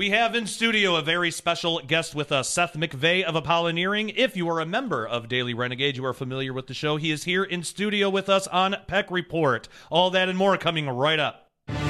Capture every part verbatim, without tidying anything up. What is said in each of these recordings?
We have in studio a very special guest with us, Seth McVey of Apolloneering. If you are a member of Daily Renegade, you are familiar with the show. He is here in studio with us on Peck Report. All that and more coming right up.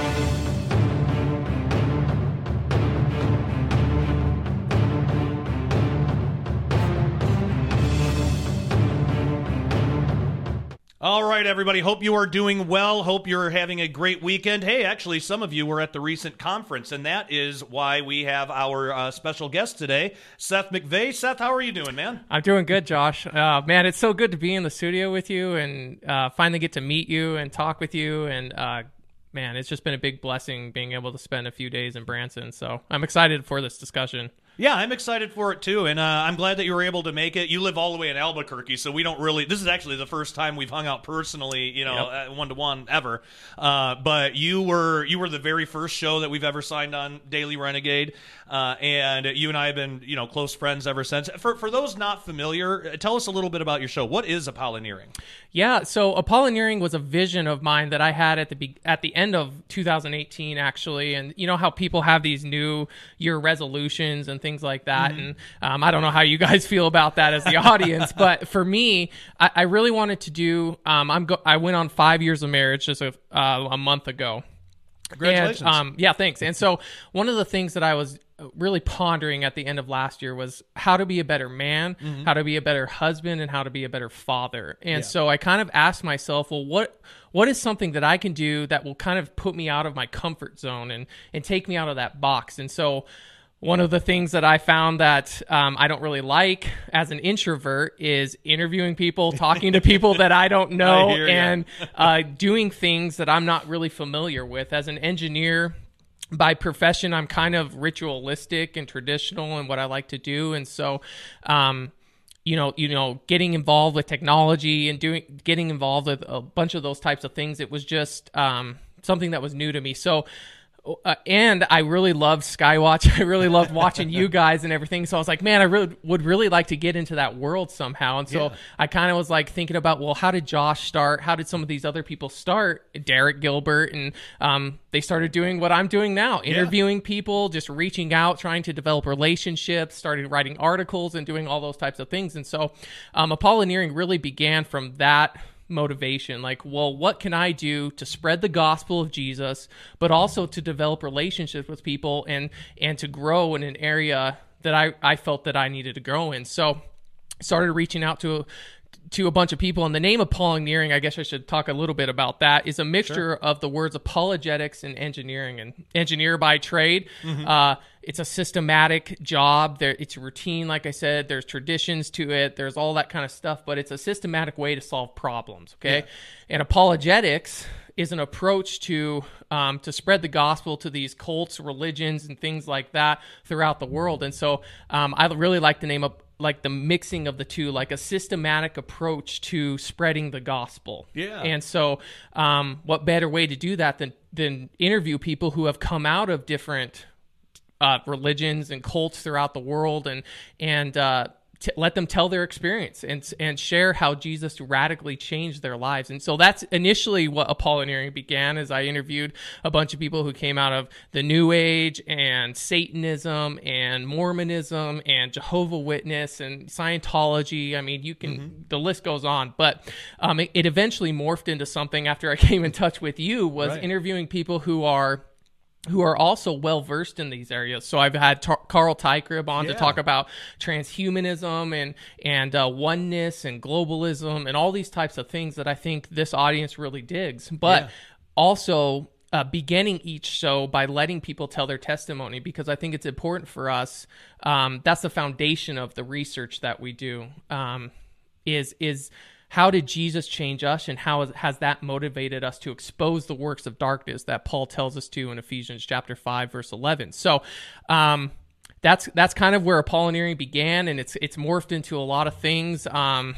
All right, everybody. Hope you are doing well. Hope you're having a great weekend. Hey, actually, some of you were at the recent conference, and that is why we have our uh, special guest today, Seth McVey. Seth, how are you doing, man? I'm doing good, Josh. Uh, man, it's so good to be in the studio with you and uh, finally get to meet you and talk with you. And uh, man, it's just been a big blessing being able to spend a few days in Branson. So I'm excited for this discussion. Yeah, I'm excited for it too, and uh, I'm glad that you were able to make it. You live all the way in Albuquerque, so we don't really. This is actually the first time we've hung out personally, you know, one to one ever. Uh, but you were you were the very first show that we've ever signed on Daily Renegade, uh, and you and I have been, you know, close friends ever since. For for those not familiar, tell us a little bit about your show. What is Apolloneering? Yeah, so Apolloneering was a vision of mine that I had at the be- at the end of two thousand eighteen, actually, and you know how people have these new year resolutions and things things like that. Mm-hmm. And um, I don't know how you guys feel about that as the audience, but for me, I, I really wanted to do, um, I'm go- I went on five years of marriage just a, uh, a month ago. Congratulations. And, um, yeah, thanks. And so one of the things that I was really pondering at the end of last year was how to be a better man, mm-hmm. how to be a better husband, and how to be a better father. And yeah. so I kind of asked myself, well, what what is something that I can do that will kind of put me out of my comfort zone and and take me out of that box? And so one of the things that I found that um, I don't really like as an introvert is interviewing people, talking to people that I don't know, I and uh, doing things that I'm not really familiar with. As an engineer, by profession, I'm kind of ritualistic and traditional in what I like to do. And so, um, you know, you know, getting involved with technology and doing, getting involved with a bunch of those types of things, it was just um, something that was new to me. So, Uh, and I really loved Skywatch. I really loved watching you guys and everything. So I was like, man, I really would really like to get into that world somehow. And so yeah. I kind of was like thinking about, well, how did Josh start? How did some of these other people start? Derek Gilbert. And um, they started doing what I'm doing now, interviewing yeah. people, just reaching out, trying to develop relationships, started writing articles and doing all those types of things. And so um, Apolloneering really began from that motivation. Like, well, what can I do to spread the gospel of Jesus, but also to develop relationships with people and and to grow in an area that I, I felt that I needed to grow in. So started reaching out to to a bunch of people. And the name Apolloneering, I guess I should talk a little bit about that, is a mixture sure. of the words apologetics and engineering. And engineer by trade, mm-hmm. uh, it's a systematic job. There, it's routine, like I said. There's traditions to it. There's all that kind of stuff, but it's a systematic way to solve problems, okay? Yeah. And apologetics is an approach to um, to spread the gospel to these cults, religions, and things like that throughout the world. And so um, I really like the name of like the mixing of the two, like a systematic approach to spreading the gospel. Yeah. And so um, what better way to do that than, than interview people who have come out of different uh, religions and cults throughout the world and, and uh, t- let them tell their experience and, and share how Jesus radically changed their lives. And so that's initially what Apolloneering began, as I interviewed a bunch of people who came out of the New Age and Satanism and Mormonism and Jehovah's Witness and Scientology. I mean, you can, mm-hmm. the list goes on, but um, it, it eventually morphed into something after I came in touch with you, was right. interviewing people who are who are also well-versed in these areas. So I've had Tar- Carl Teichrieb on yeah. to talk about transhumanism and, and uh, oneness and globalism and all these types of things that I think this audience really digs. But yeah. also uh, beginning each show by letting people tell their testimony, because I think it's important for us. Um, that's the foundation of the research that we do, um, is is... how did Jesus change us, and how has that motivated us to expose the works of darkness that Paul tells us to in Ephesians chapter five, verse eleven? So um, that's that's kind of where Apolloneering began, and it's it's morphed into a lot of things. Um,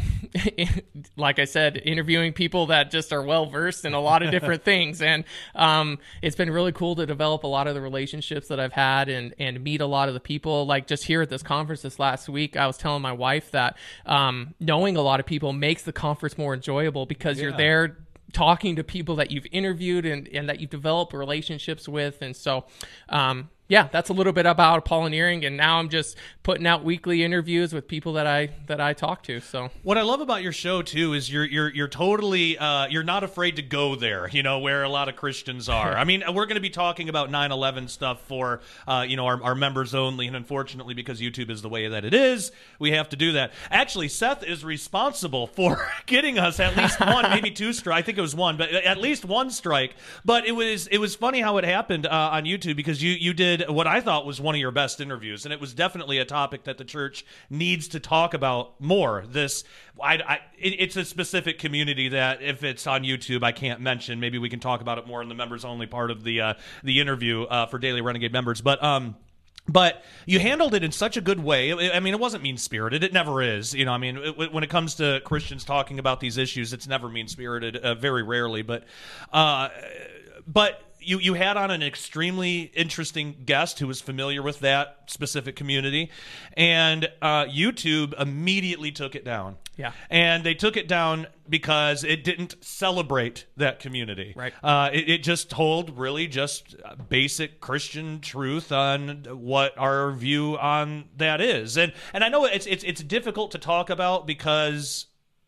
like I said, interviewing people that just are well-versed in a lot of different things. And um, it's been really cool to develop a lot of the relationships that I've had and, and meet a lot of the people. Like just here at this conference this last week, I was telling my wife that um, knowing a lot of people makes the conference more enjoyable, because yeah. you're there talking to people that you've interviewed and, and that you've developed relationships with. And so um, yeah, that's a little bit about Apolloneering, and now I'm just putting out weekly interviews with people that I that I talk to. So what I love about your show too is you're you're you're totally uh, you're not afraid to go there, you know, where a lot of Christians are. I mean, we're going to be talking about nine eleven stuff for uh, you know our, our members only, and unfortunately, because YouTube is the way that it is, we have to do that. Actually, Seth is responsible for getting us at least one, maybe two strike. I think it was one, but at least one strike. But it was it was funny how it happened uh, on YouTube, because you you did what I thought was one of your best interviews, and it was definitely a topic that the church needs to talk about more. This, I, I, it, it's a specific community that if it's on YouTube, I can't mention. Maybe we can talk about it more in the members-only part of the uh, the interview uh, for Daily Renegade members. But um, but you handled it in such a good way. I mean, it wasn't mean-spirited. It never is. You know, I mean, it, when it comes to Christians talking about these issues, it's never mean-spirited. Uh, very rarely, but uh, but. You you had on an extremely interesting guest who was familiar with that specific community, and uh, YouTube immediately took it down. Yeah, and they took it down because it didn't celebrate that community. Right. Uh, it, it just told really just basic Christian truth on what our view on that is, and and I know it's it's it's difficult to talk about because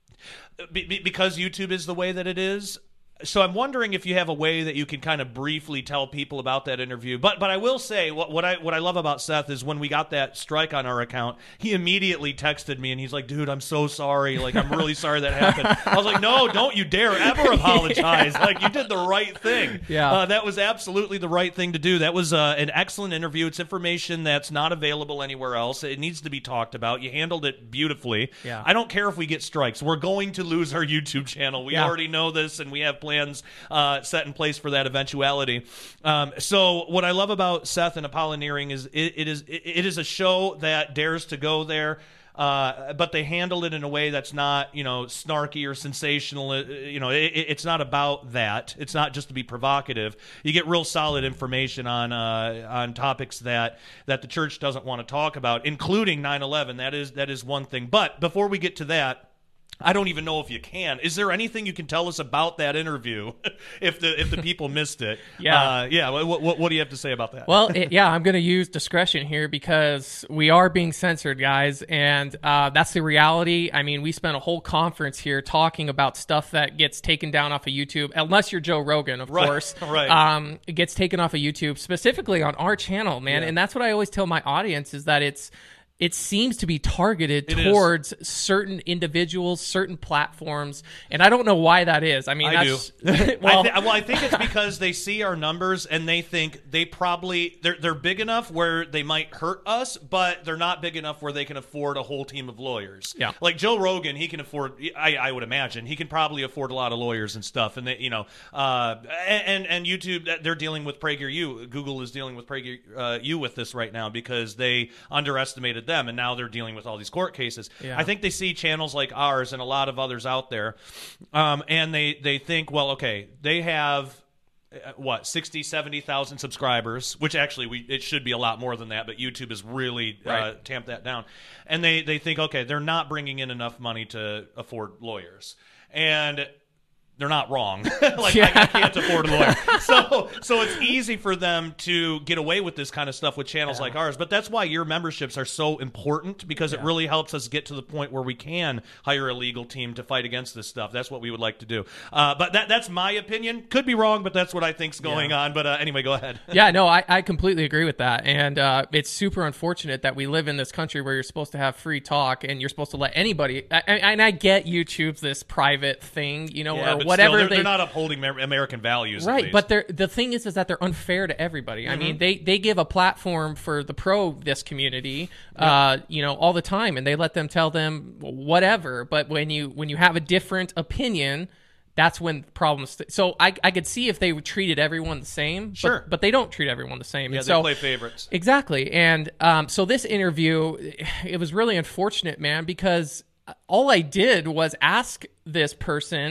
because YouTube is the way that it is. So I'm wondering if you have a way that you can kind of briefly tell people about that interview. But but I will say what what I what I love about Seth is when we got that strike on our account, he immediately texted me and he's like, "Dude, I'm so sorry. Like, I'm really sorry that happened." I was like, "No, don't you dare ever apologize. Like, you did the right thing." Yeah, uh, that was absolutely the right thing to do. That was uh, an excellent interview. It's information that's not available anywhere else. It needs to be talked about. You handled it beautifully. Yeah. I don't care if we get strikes. We're going to lose our YouTube channel. We yeah. already know this, and we have plans Plans uh, set in place for that eventuality. Um, so what I love about Seth and Apolloneering is it, it is it, it is a show that dares to go there, uh, but they handle it in a way that's not, you know, snarky or sensational. You know, it, it's not about that. It's not just to be provocative. You get real solid information on uh, on topics that that the church doesn't want to talk about, including nine eleven. That is that is one thing. But before we get to that, I don't even know if you can. Is there anything you can tell us about that interview if the if the people missed it? Yeah. Uh, yeah. What, what, what do you have to say about that? Well, it, yeah, I'm going to use discretion here because we are being censored, guys, and uh, that's the reality. I mean, we spent a whole conference here talking about stuff that gets taken down off of YouTube, unless you're Joe Rogan, of right, course. Right. Um, it gets taken off of YouTube, specifically on our channel, man. Yeah. And that's what I always tell my audience is that it's it seems to be targeted it towards is. certain individuals, certain platforms, and I don't know why that is. I mean, I that's, do. well, I th- well, I think it's because they see our numbers and they think they probably they're they're big enough where they might hurt us, but they're not big enough where they can afford a whole team of lawyers. Yeah, like Joe Rogan, he can afford. I, I would imagine he can probably afford a lot of lawyers and stuff, and they, you know, uh, and and YouTube, they're dealing with PragerU. Google is dealing with PragerU with this right now because they underestimated them, and now they're dealing with all these court cases. Yeah. I think they see channels like ours and a lot of others out there, um, and they, they think, well, okay, they have uh, what sixty, seventy thousand subscribers, which actually we it should be a lot more than that, but YouTube has really right. uh, tamped that down. And they, they think, okay, they're not bringing in enough money to afford lawyers. And they're not wrong. like yeah. I, I can't afford a lawyer. So so it's easy for them to get away with this kind of stuff with channels yeah. like ours. But that's why your memberships are so important, because yeah. it really helps us get to the point where we can hire a legal team to fight against this stuff. That's what we would like to do. Uh, but that that's my opinion. Could be wrong, but that's what I think's going yeah. on. But uh, anyway, go ahead. yeah, no, I, I completely agree with that. And uh, it's super unfortunate that we live in this country where you're supposed to have free talk and you're supposed to let anybody. I, I, and I get YouTube's this private thing, you know, yeah, or but whatever. Still, they're, they, they're not upholding American values, at right? least. But they're, the thing is, is that they're unfair to everybody. Mm-hmm. I mean, they they give a platform for the pro this community, uh, you know, all the time, and they let them tell them whatever. But when you when you have a different opinion, that's when problems. St- so I I could see if they treated everyone the same, sure, but, but they don't treat everyone the same. Yeah, and they so, play favorites. Exactly, and um, so this interview, it was really unfortunate, man, because all I did was ask this person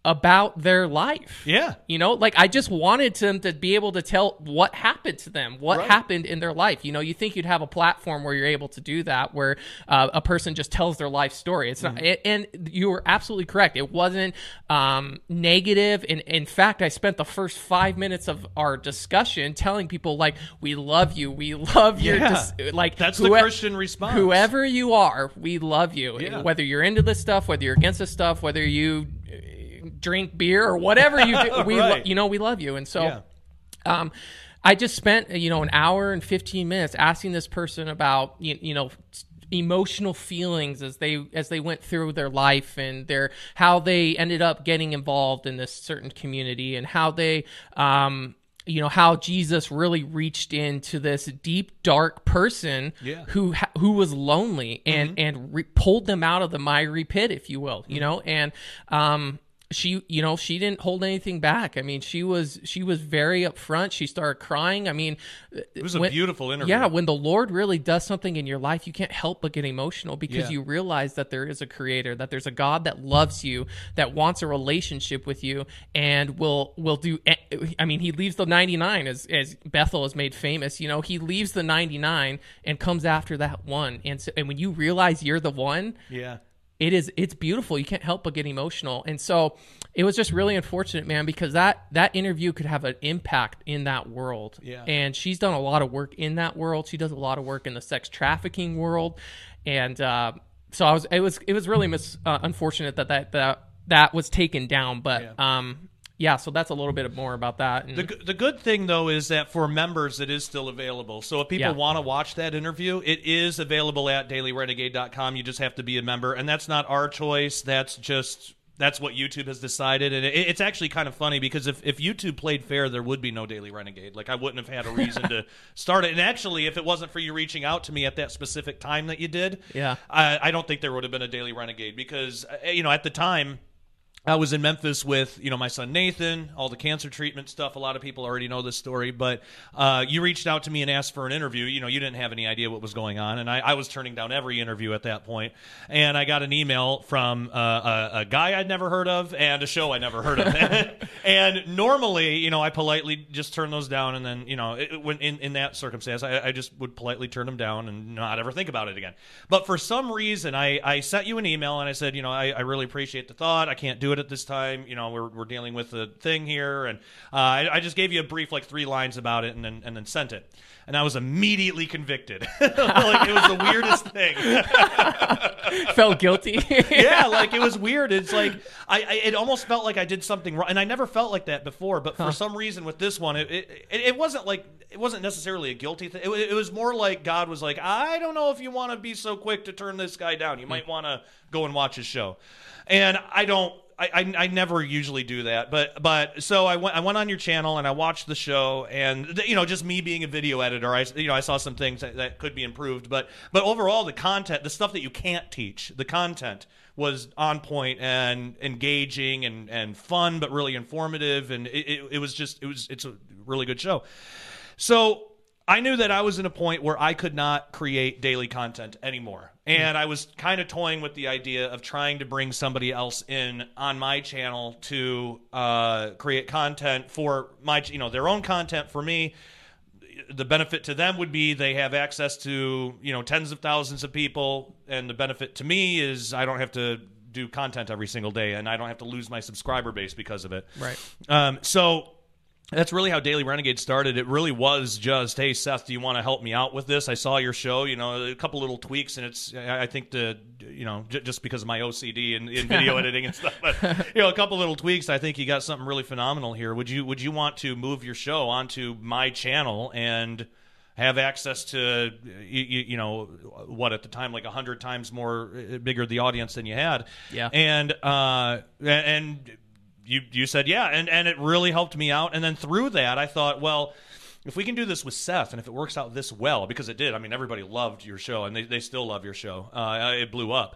about their life. Yeah. You know, like I just wanted them to be able to tell what happened to them, what Right. happened in their life. You know, you think you'd have a platform where you're able to do that, where uh, a person just tells their life story. It's not, Mm-hmm. and you were absolutely correct. It wasn't um, negative. And in fact, I spent the first five minutes of our discussion telling people like, we love you. We love your, Yeah. dis- like That's the whoe- Christian response. Whoever you are, we love you. Yeah. Whether you're into this stuff, whether you're against this stuff, whether you uh, drink beer or whatever you do, we lo- Right. you know we love you. And so, Yeah. um, I just spent you know an hour and fifteen minutes asking this person about you, you know emotional feelings as they as they went through their life and their how they ended up getting involved in this certain community and how they um you know how Jesus really reached into this deep dark person Yeah. who ha- who was lonely and Mm-hmm. and re- pulled them out of the miry pit, if you will, you Mm-hmm. know. And um she you know she didn't hold anything back. I mean, she was she was very upfront. She started crying. I mean, It was a when- beautiful interview. yeah, when the Lord really does something in your life, you can't help but get emotional because Yeah. you realize that there is a creator, that there's a God that loves you, that wants a relationship with you, and will will do. I mean, he leaves the ninety-nine, as as Bethel is made famous. You know, he leaves the ninety-nine and comes after that one. And so, and when you realize you're the one, Yeah. it is it's beautiful. You can't help but get emotional. And so it was just really unfortunate, man, because that that interview could have an impact in that world. Yeah. And she's done a lot of work in that world. She does a lot of work in the sex trafficking world. And uh, so I was it was it was really mis, uh, unfortunate that, that that that was taken down. But Yeah. um yeah, so that's a little bit more about that. And The, g- the good thing, though, is that for members, it is still available. So if people Yeah. want to watch that interview, it is available at daily renegade dot com. You just have to be a member. And that's not our choice. That's just that's what YouTube has decided. And it, it's actually kind of funny because if, if YouTube played fair, there would be no Daily Renegade. Like, I wouldn't have had a reason to start it. And actually, if it wasn't for you reaching out to me at that specific time that you did, Yeah. I, I don't think there would have been a Daily Renegade because, uh, you know, at the time, I was in Memphis with, you know, my son Nathan, all the cancer treatment stuff. A lot of people already know this story, but uh, you reached out to me and asked for an interview. You know, you didn't have any idea what was going on, and I, I was turning down every interview at that point. And I got an email from uh, a, a guy I'd never heard of and a show I never heard of. And normally, you know, I politely just turn those down, and then, you know, it, when in, in that circumstance, I, I just would politely turn them down and not ever think about it again. But for some reason, I, I sent you an email and I said, you know, I, I really appreciate the thought. I can't do it at this time. You know, we're we're dealing with a thing here, and uh, I, I just gave you a brief, like three lines about it, and then and then sent it. And I was immediately convicted. Like, it was the weirdest thing. felt guilty. Yeah, like, it was weird. It's like I, I it almost felt like I did something wrong, and I never felt like that before. But for some reason, with this one, it it, it wasn't like it wasn't necessarily a guilty thing. It, it was more like God was like, I don't know if you want to be so quick to turn this guy down. You might want to go and watch his show. And I don't. I, I, I never usually do that, but but so I went I went on your channel and I watched the show, and you know, just me being a video editor, I you know I saw some things that, that could be improved, but but overall the content, the stuff that you can't teach, the content was on point and engaging and, and fun, but really informative, and it, it, it was just it was it's a really good show. So I knew that I was in a point where I could not create daily content anymore. And I was kind of toying with the idea of trying to bring somebody else in on my channel to uh, create content for my, you know, their own content for me. The benefit to them would be they have access to, you know, tens of thousands of people. And the benefit to me is I don't have to do content every single day, and I don't have to lose my subscriber base because of it. Right. Um, so that's really how Daily Renegade started. It really was just, hey, Seth, do you want to help me out with this? I saw your show, you know, a couple little tweaks, and it's, I think the, you know, j- just because of my O C D and in video editing and stuff, but, you know, a couple little tweaks, I think you got something really phenomenal here. Would you, would you want to move your show onto my channel and have access to, you, you know, what at the time, like a hundred times more uh, bigger the audience than you had? Yeah. And, uh, and, You you said yeah, and, and it really helped me out. And then through that, I thought, well, if we can do this with Seth, and if it works out this well, because it did. I mean, everybody loved your show, and they, they still love your show. Uh, it blew up.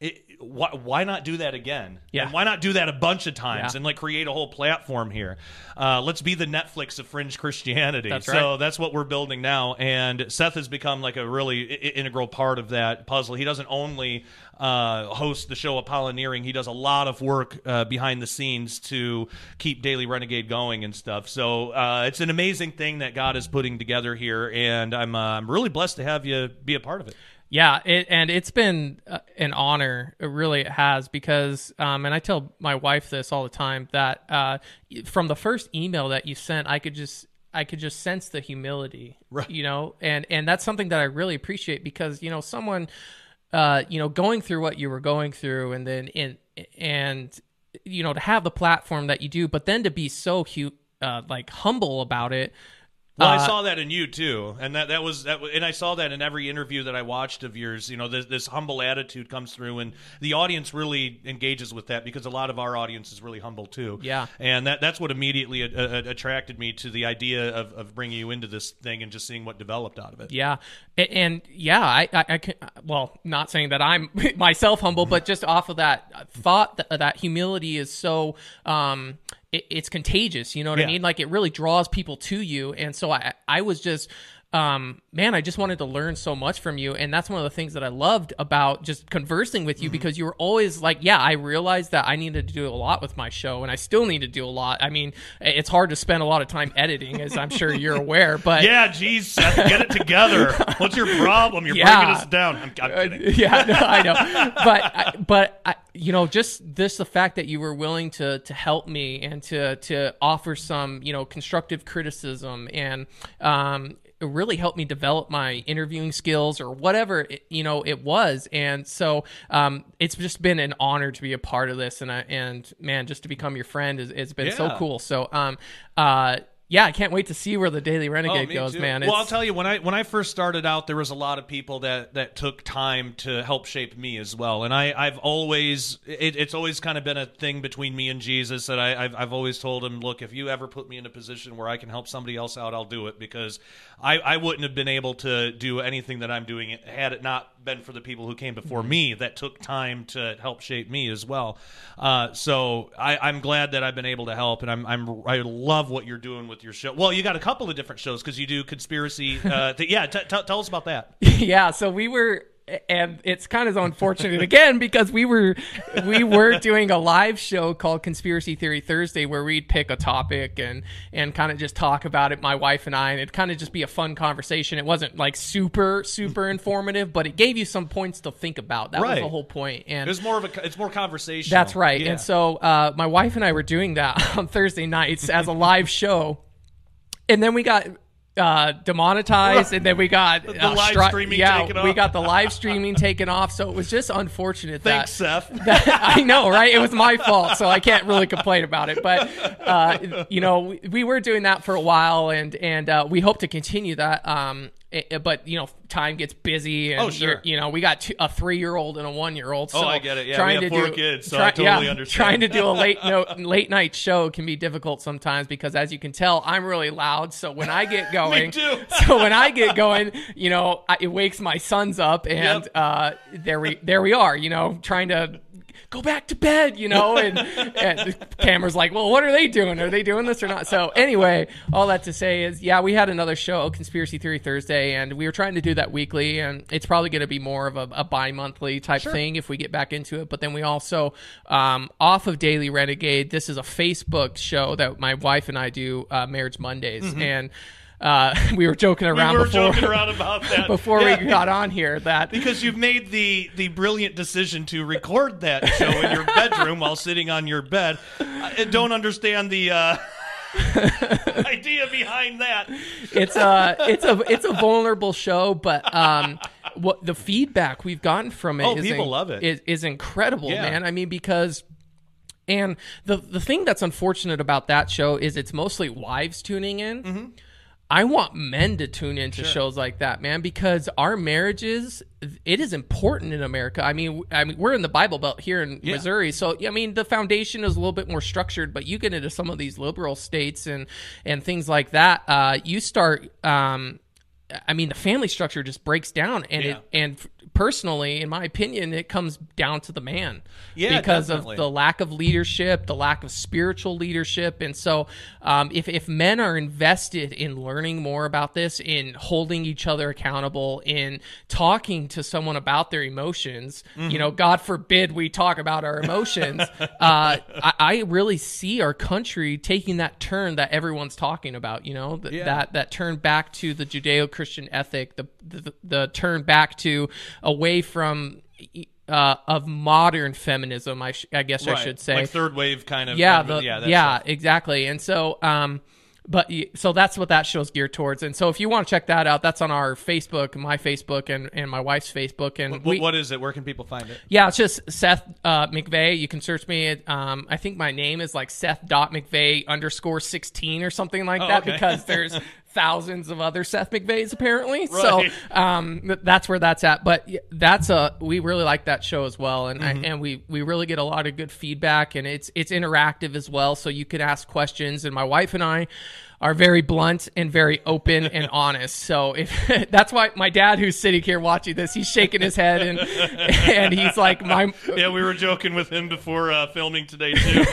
It, why, why not do that again? Yeah. And why not do that a bunch of times Yeah. and like create a whole platform here? Uh, let's be the Netflix of fringe Christianity. That's so right. that's what we're building now. And Seth has become like a really I- integral part of that puzzle. He doesn't only uh, host the show Apolloneering, he does a lot of work uh, behind the scenes to keep Daily Renegade going and stuff. So uh, it's an amazing thing that God is putting together here, and I'm uh, I'm really blessed to have you be a part of it. Yeah, it, and it's been uh, an honor. It really it has because, um, and I tell my wife this all the time that uh, from the first email that you sent, I could just I could just sense the humility, Right. you know, and and that's something that I really appreciate because you know someone, uh, you know, going through what you were going through, and then in and you know to have the platform that you do, but then to be so hu- uh, like humble about it. Well, Uh, I saw that in you too, and that that was that, was- and I saw that in every interview that I watched of yours. You know, this, this humble attitude comes through, and the audience really engages with that because a lot of our audience is really humble too. Yeah. and that that's what immediately uh, uh, attracted me to the idea of, of bringing you into this thing and just seeing what developed out of it. Yeah, and, and yeah, I, I, I can. Well, not saying that I'm myself humble, but just off of that thought that, that humility is so. Um, it, it's contagious. You know what Yeah. I mean? Like it really draws people to you, and so I, I was just. Um, man, I just wanted to learn so much from you. And that's one of the things that I loved about just conversing with you Mm-hmm. because you were always like, yeah, I realized that I needed to do a lot with my show and I still need to do a lot. I mean, it's hard to spend a lot of time editing, as I'm sure you're aware, but Yeah, geez, Seth, get it together. What's your problem? You're Yeah. bringing us down. I'm, I'm kidding. yeah, no, I know, but I, but I, you know, just this the fact that you were willing to to help me and to to offer some you know constructive criticism and um, it really helped me develop my interviewing skills or whatever it, you know it was, and so um, it's just been an honor to be a part of this, and I, and man, just to become your friend is it's been so Yeah. cool. So um uh. Yeah, I can't wait to see where the Daily Renegade Oh, me goes, too. man. Well, It's- I'll tell you, when I when I first started out, there was a lot of people that, that took time to help shape me as well. And I, I've always it, it's always kind of been a thing between me and Jesus that I, I've I've always told him, look, if you ever put me in a position where I can help somebody else out, I'll do it, because I, I wouldn't have been able to do anything that I'm doing had it not been for the people who came before me that took time to help shape me as well. Uh, so I, I'm glad that I've been able to help, and I'm I'm I love what you're doing with your show. Well, you got a couple of different shows because you do conspiracy. Uh, th- yeah, t- t- tell us about that. Yeah, so we were, and it's kind of unfortunate again because we were we were doing a live show called Conspiracy Theory Thursday where we'd pick a topic and and kind of just talk about it, my wife and I, and it'd kind of just be a fun conversation. It wasn't like super super informative, but it gave you some points to think about. That was Right. the whole point. And It was more of a it's more conversational. that's right. Yeah. And so uh, my wife and I were doing that on Thursday nights as a live show. And then we got uh, demonetized, and then we got The uh, live stri- streaming yeah, taken we off. got the live streaming taken off. So it was just unfortunate Thanks, that, Seth. that I know, right? It was my fault, so I can't really complain about it. But uh, you know, we, we were doing that for a while, and and uh, we hope to continue that. Um, it- it- but you know, time gets busy, and Oh, sure. you're- you know, we got two, a three-year-old and a one-year-old. So Oh, I get it. Yeah, trying we have to four do, kids, so try- I totally yeah, understand. Trying to do a late no, late night show can be difficult sometimes because, as you can tell, I'm really loud. So when I get going, too. so when I get going, you know, I, it wakes my sons up, and Yep. uh, there we there we are, you know, trying to go back to bed, you know, and, and the camera's like, well, what are they doing? Are they doing this or not? So anyway, all that to say is, yeah, we had another show, Conspiracy Theory Thursday, and we were trying to do that weekly, and it's probably going to be more of a, a bi-monthly type thing if we get back into it. But then we also, um, off of Daily Renegade, this is a Facebook show that my wife and I do, uh, Marriage Mondays, and uh, we were joking We around were before, joking around about that before Yeah. we got on here that Because you've made the, the brilliant decision to record that show in your bedroom while sitting on your bed. I don't understand the uh, idea behind that. it's a it's a it's a vulnerable show, but um, what the feedback we've gotten from it Oh, is people in- love it. is, is incredible, Yeah. man. I mean, because. And the the thing that's unfortunate about that show is it's mostly wives tuning in. Mm-hmm. I want men to tune into shows like that, man, because our marriages, it is important in America. I mean, I mean, we're in the Bible Belt here in Yeah. Missouri, so I mean, the foundation is a little bit more structured. But you get into some of these liberal states and and things like that, uh, you start. Um, I mean, the family structure just breaks down, and Yeah. it, and personally, in my opinion, it comes down to the man, Yeah, because definitely. of the lack of leadership, the lack of spiritual leadership, and so um, if if men are invested in learning more about this, in holding each other accountable, in talking to someone about their emotions, Mm-hmm. you know, God forbid we talk about our emotions, uh, I, I really see our country taking that turn that everyone's talking about, you know, th- Yeah. that that turn back to the Judeo-Christian ethic, the the, the turn back to away from uh, of modern feminism. I, sh- I guess I Right. should say, like third wave kind of. yeah, kind of- the, yeah, yeah, that stuff. exactly. And so, um, but y- so that's what that show's geared towards. And so, if you want to check that out, that's on our Facebook, my Facebook, and, and my wife's Facebook. And What, we, what is it? Where can people find it? yeah, it's just Seth uh, McVeigh. You can search me. At, um, I think my name is like Seth dot McVeigh underscore sixteen or something like Oh, that, okay. because there's thousands of other Seth McVeighs apparently. Right. So um, th- that's where that's at. But y- that's a we really like that show as well, and Mm-hmm. I, and we we really get a lot of good feedback, and it's it's interactive as well. So you can ask questions, and my wife and I are very blunt and very open and honest. So if that's why my dad, who's sitting here watching this, he's shaking his head and and he's like, my Yeah, we were joking with him before uh, filming today too.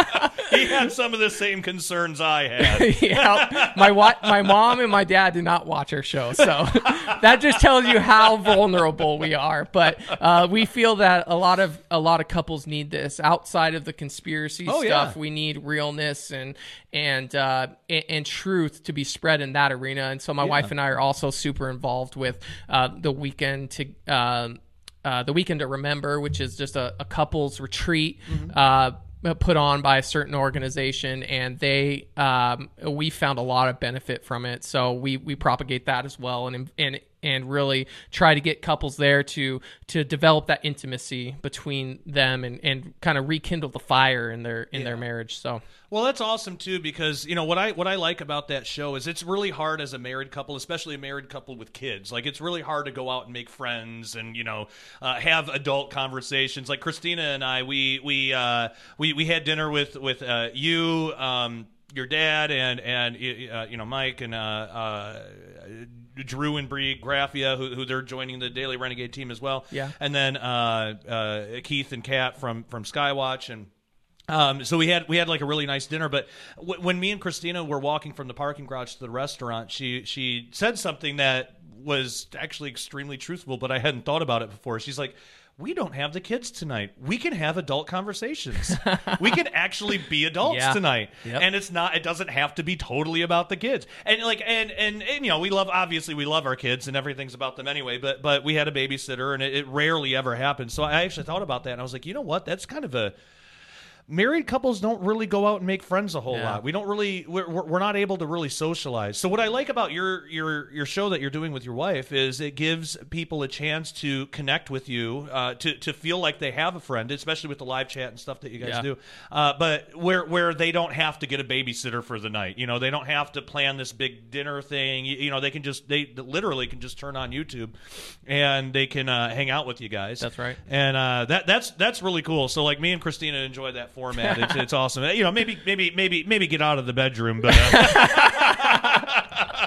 He had some of the same concerns I had. yeah, my wa- my mom and my dad did not watch our show, so that just tells you how vulnerable we are. But uh, we feel that a lot of a lot of couples need this outside of the conspiracy Oh, stuff. yeah. We need realness and and, uh, and and truth to be spread in that arena. And so my wife and I are also super involved with uh, the weekend to. Um, uh, the Weekend to Remember, which is just a, a couples retreat uh, put on by a certain organization, and they um, we found a lot of benefit from it. So we we propagate that as well, and and and really try to get couples there to to develop that intimacy between them and, and kind of rekindle the fire in their in their marriage. So. Well, that's awesome too, because you know what I what I like about that show is it's really hard as a married couple, especially a married couple with kids. Like it's really hard to go out and make friends and you know uh, have adult conversations. Like Christina and I, we we uh, we we had dinner with with uh, you. Um, your dad and and uh, you know Mike and uh, uh, Drew and Bree Graffia, who, who they're joining the Daily Renegade team as well. Yeah. And then uh, uh, Keith and Kat from from Skywatch and. Um, so we had we had like a really nice dinner, but w- when me and Christina were walking from the parking garage to the restaurant, she she said something that was actually extremely truthful, but I hadn't thought about it before. She's like, "We don't have the kids tonight. We can have adult conversations. We can actually be adults Yeah. tonight, Yep. and it's not. It doesn't have to be totally about the kids. And like and, and and you know, we love obviously we love our kids, and everything's about them anyway. But but we had a babysitter, and it, it rarely ever happens. So I actually thought about that, and I was like, you know what? That's kind of a married couples don't really go out and make friends a whole Yeah. lot. We don't really, we're, we're we're not able to really socialize. So what I like about your your your show that you're doing with your wife is it gives people a chance to connect with you, uh, to to feel like they have a friend, especially with the live chat and stuff that you guys Yeah. do. Uh, but where where they don't have to get a babysitter for the night. You know, they don't have to plan this big dinner thing. You, you know, they can just they literally can just turn on YouTube and they can uh, hang out with you guys. That's right. And uh, that that's that's really cool. So like me and Christina enjoy that format. It's, it's awesome. You know, maybe maybe maybe maybe get out of the bedroom, but uh,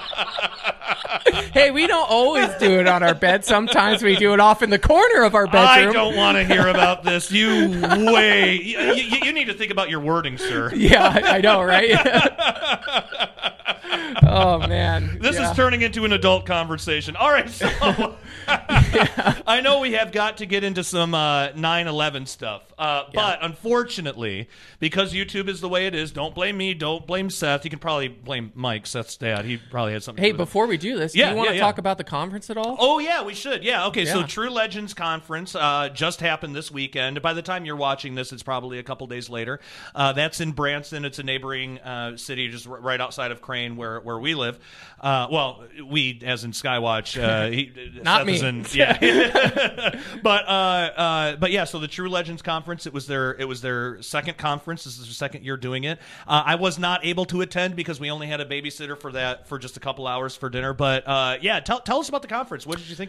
Hey, we don't always do it on our bed. Sometimes we do it off in the corner of our I bedroom. don't want to hear about this. You way you, you, you need to think about your wording, sir. Yeah, I know, right? Oh man, This yeah. is turning into an adult conversation. All right, so I know we have got to get into some uh, nine eleven stuff, uh, but unfortunately, because YouTube is the way it is, don't blame me, don't blame Seth. You can probably blame Mike, Seth's dad. He probably had something Hey, to do with it. before we do this, Yeah, do you want yeah, to yeah. talk about the conference at all? Oh, yeah, we should. Yeah, okay, so Yeah. True Legends Conference uh, just happened this weekend. By the time you're watching this, it's probably a couple days later. Uh, that's in Branson. It's a neighboring uh, city just r- right outside of Crane where, where we live. Uh, well, we, as in Skywatch. Uh, he, Not Seth me. is in- yeah. but, uh, uh, but yeah, so the True Legends Conference, it was their, it was their second conference. This is their second year doing it. Uh, I was not able to attend because we only had a babysitter for that for just a couple hours for dinner. But uh, yeah, tell, tell us about the conference. What did you think about it?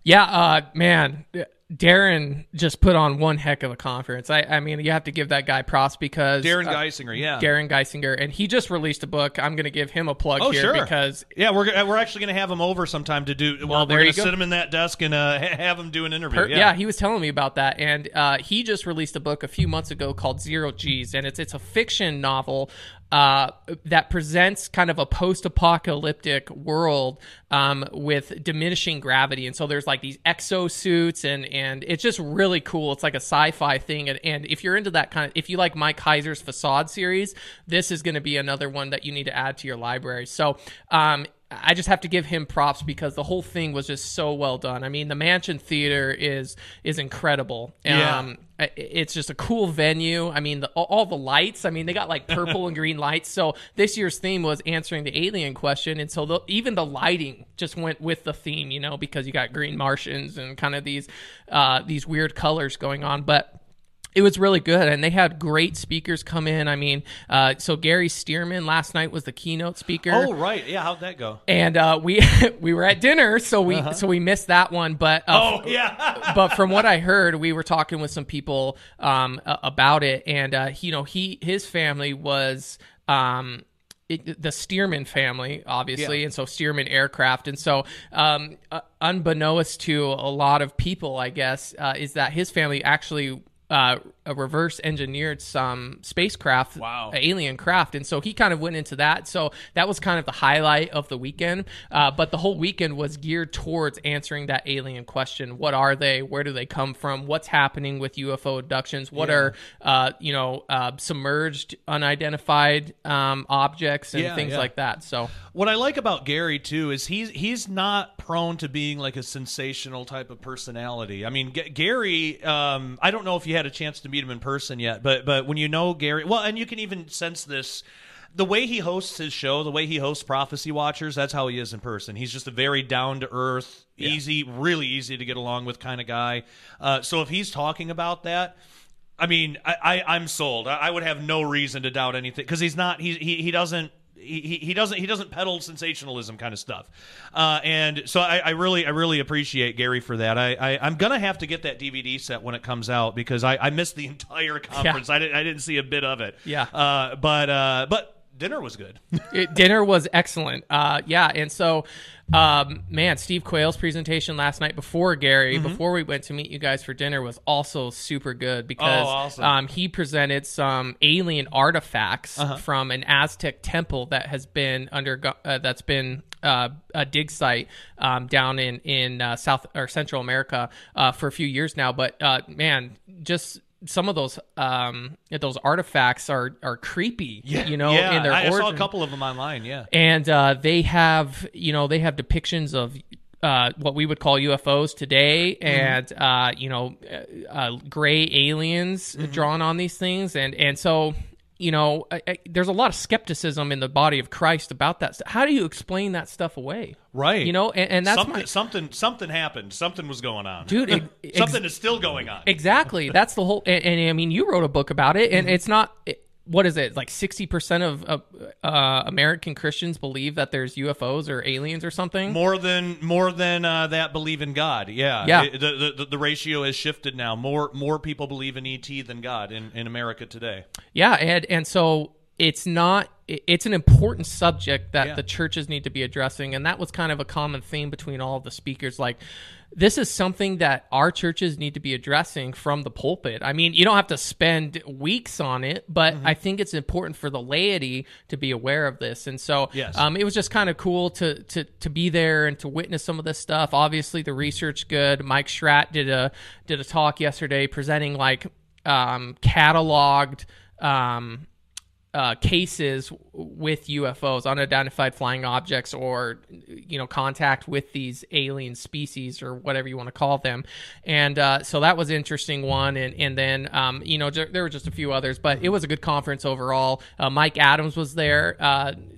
Yeah, uh, man, Darren just put on one heck of a conference. I, I mean, you have to give that guy props because Darren uh, Geisinger, yeah, Darren Geisinger, and he just released a book. I'm going to give him a plug oh, here sure. because yeah, we're we're actually going to have him over sometime to do. Well, well we're going you to go. sit him in that desk and uh, have him do an interview. Per, yeah. yeah, he was telling me about that, and uh, he just released a book a few months ago called Zero G's, and it's it's a fiction novel uh, that presents kind of a post-apocalyptic world um, with diminishing gravity, and so there's like these exosuits, and and it's just really cool. It's like a sci-fi thing, and, and if you're into that kind of, if you like Mike Heiser's Facade series, this is going to be another one that you need to add to your library. So. Um, I just have to give him props because the whole thing was just so well done. I mean, the Mansion Theater is is incredible. Yeah. Um, it's just a cool venue. I mean, the, all the lights. I mean, they got like purple and green lights. So this year's theme was answering the alien question, and so the, even the lighting just went with the theme, you know, because you got green Martians and kind of these uh, these weird colors going on, but. It was really good, and they had great speakers come in. I mean, uh, so Gary Stearman last night was the keynote speaker. Oh, right, yeah. How'd that go? And uh, we we were at dinner, so we uh-huh. so we missed that one. But uh, oh, yeah. but from what I heard, we were talking with some people um, about it, and uh, you know, he his family was. Um, It, the Stearman family, obviously, yeah. and so Stearman Aircraft. And so, um, uh, unbeknownst to a lot of people, I guess, uh, is that his family actually uh, reverse engineered some spacecraft, wow. alien craft. And so he kind of went into that. So that was kind of the highlight of the weekend. Uh, but the whole weekend was geared towards answering that alien question. What are they? Where do they come from? What's happening with U F O abductions? What yeah. are, uh, you know, uh, submerged, unidentified um, objects and yeah, things yeah. like that. So what I like about Gary, too, is he's, he's not prone to being like a sensational type of personality. I mean, G- Gary, um, I don't know if you had a chance to meet him in person yet, but but when you know Gary, well, and you can even sense this, the way he hosts his show, the way he hosts Prophecy Watchers, that's how he is in person. He's just a very down-to-earth, yeah. easy, really easy to get along with kind of guy. Uh, so if he's talking about that, I mean, I, I, I'm sold. I, I would have no reason to doubt anything, because he's not, he, he, he doesn't, He, he doesn't he doesn't peddle sensationalism kind of stuff, uh, and so I, I really I really appreciate Gary for that. I, I I'm gonna have to get that D V D set when it comes out, because I, I missed the entire conference. Yeah. I didn't I didn't see a bit of it. Yeah. Uh, but uh, but dinner was good. it, dinner was excellent. Uh, yeah, and so, um, man, Steve Quayle's presentation last night before Gary, mm-hmm. before we went to meet you guys for dinner, was also super good because oh, awesome. um, he presented some alien artifacts uh-huh. from an Aztec temple that has been under uh, that's been. Uh, a dig site um, down in in uh, South or Central America uh, for a few years now, but uh, man, just some of those um, those artifacts are are creepy. Yeah, you know, yeah. in their I, I origin. saw a couple of them online. Yeah, and uh, they have you know they have depictions of. Uh, what we would call U F Os today, and mm-hmm. uh, you know, uh, uh, gray aliens mm-hmm. drawn on these things, and and so. You know, I, I, there's a lot of skepticism in the body of Christ about that. How do you explain that stuff away? Right. You know, and, and that's something, my, something. Something happened. Something was going on, dude. It, something ex- is still going on. Exactly. That's the whole. And, and I mean, you wrote a book about it, and mm-hmm. it's not. It, what is it? Like sixty percent of uh, uh, American Christians believe that there's U F Os or aliens or something. More than more than uh, that believe in God. Yeah. Yeah. It, the, the the ratio has shifted now. More more people believe in E T than God in, in America today. Yeah, and and so. It's not. It's an important subject that yeah. the churches need to be addressing, and that was kind of a common theme between all of the speakers. Like, this is something that our churches need to be addressing from the pulpit. I mean, you don't have to spend weeks on it, but mm-hmm. I think it's important for the laity to be aware of this. And so, yes. um, it was just kind of cool to to to be there and to witness some of this stuff. Obviously, the research good. Mike Schratt did a did a talk yesterday presenting like um, cataloged. Um, Uh, cases with U F Os, unidentified flying objects, or you know, contact with these alien species or whatever you want to call them, and uh, so that was an interesting one. And and then um, you know, there were just a few others, but it was a good conference overall. Uh, Mike Adams was there. Uh,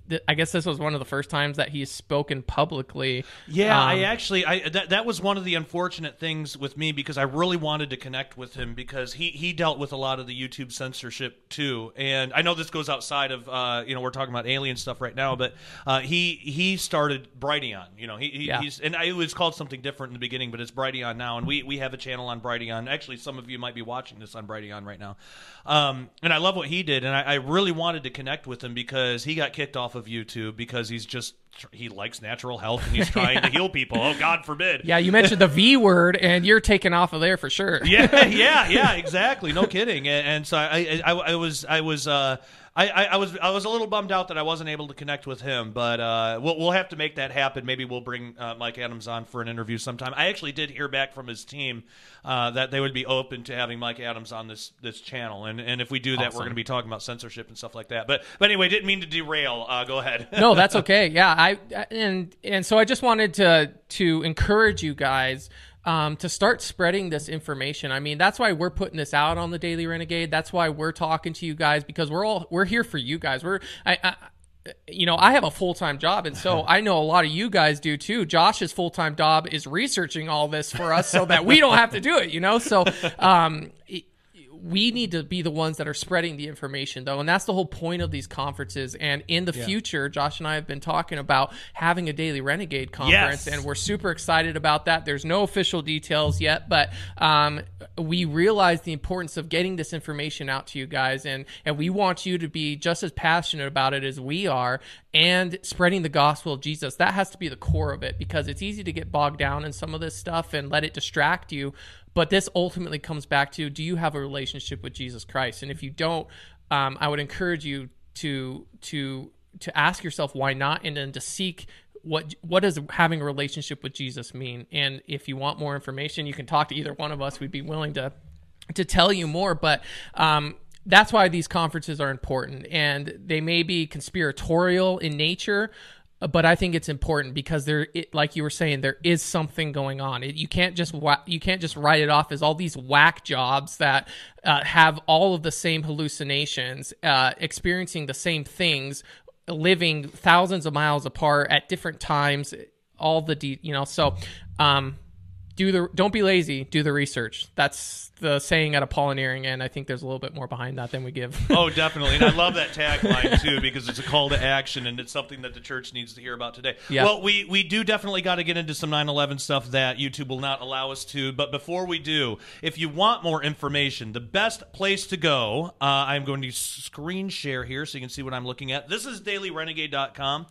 th- I guess this was one of the first times that he's spoken publicly. Yeah, um, I actually, I that, that was one of the unfortunate things with me because I really wanted to connect with him because he, he dealt with a lot of the YouTube censorship too. And I know this goes outside of, uh, you know, we're talking about alien stuff right now, but uh, he he started Brighteon. You know, he, he Yeah. he's and it was called something different in the beginning, but it's Brighteon now, and we we have a channel on Brighteon. Actually, some of you might be watching this on Brighteon right now. Um, and I love what he did, and I, I really wanted to connect with him because he got kicked off of YouTube because he's just he likes natural health and he's trying to heal people. Oh, God forbid. Yeah, you mentioned the V word, and you're taken off of there for sure. yeah, yeah, yeah, exactly. No kidding. And, and so I, I, I was, I was, uh, I, I, I was, I was a little bummed out that I wasn't able to connect with him. But uh, we'll, we'll have to make that happen. Maybe we'll bring uh, Mike Adams on for an interview sometime. I actually did hear back from his team uh, that they would be open to having Mike Adams on this this channel. And and if we do that, Awesome. we're going to be talking about censorship and stuff like that. But but anyway, didn't mean to derail. Uh, go ahead. No, that's okay. Yeah, I and and so I just wanted to to encourage you guys um, to start spreading this information. I mean, that's why we're putting this out on the Daily Renegade. That's why we're talking to you guys because we're all we're here for you guys. We're I. I you know, I have a full-time job, and so I know a lot of you guys do too. Josh's full-time job is researching all this for us so that we don't have to do it, you know? So, um, it, we need to be the ones that are spreading the information, though, and that's the whole point of these conferences. And in the yeah. future, Josh and I have been talking about having a Daily Renegade conference, yes. and we're super excited about that. There's no official details yet, but um, we realize the importance of getting this information out to you guys, and, and we want you to be just as passionate about it as we are, and spreading the gospel of Jesus. That has to be the core of it, because it's easy to get bogged down in some of this stuff and let it distract you. But this ultimately comes back to, do you have a relationship with Jesus Christ? And if you don't, um, I would encourage you to to to ask yourself why not, and then to seek what what does having a relationship with Jesus mean. And if you want more information, you can talk to either one of us. We'd be willing to to tell you more. But um, that's why these conferences are important, and they may be conspiratorial in nature, but I think it's important because there, it, like you were saying, there is something going on. It, you can't just wa- you can't just write it off as all these whack jobs that uh, have all of the same hallucinations, uh, experiencing the same things, living thousands of miles apart at different times. All the de- you know, so um, do the don't be lazy. Do the research. That's the saying at Apolloneering, and I think there's a little bit more behind that than we give. Oh, definitely. And I love that tagline, too, because it's a call to action, and it's something that the church needs to hear about today. Yeah. Well, we, we do definitely got to get into some nine eleven stuff that YouTube will not allow us to. But before we do, if you want more information, the best place to go, uh, I'm going to screen share here so you can see what I'm looking at. This is daily renegade dot com.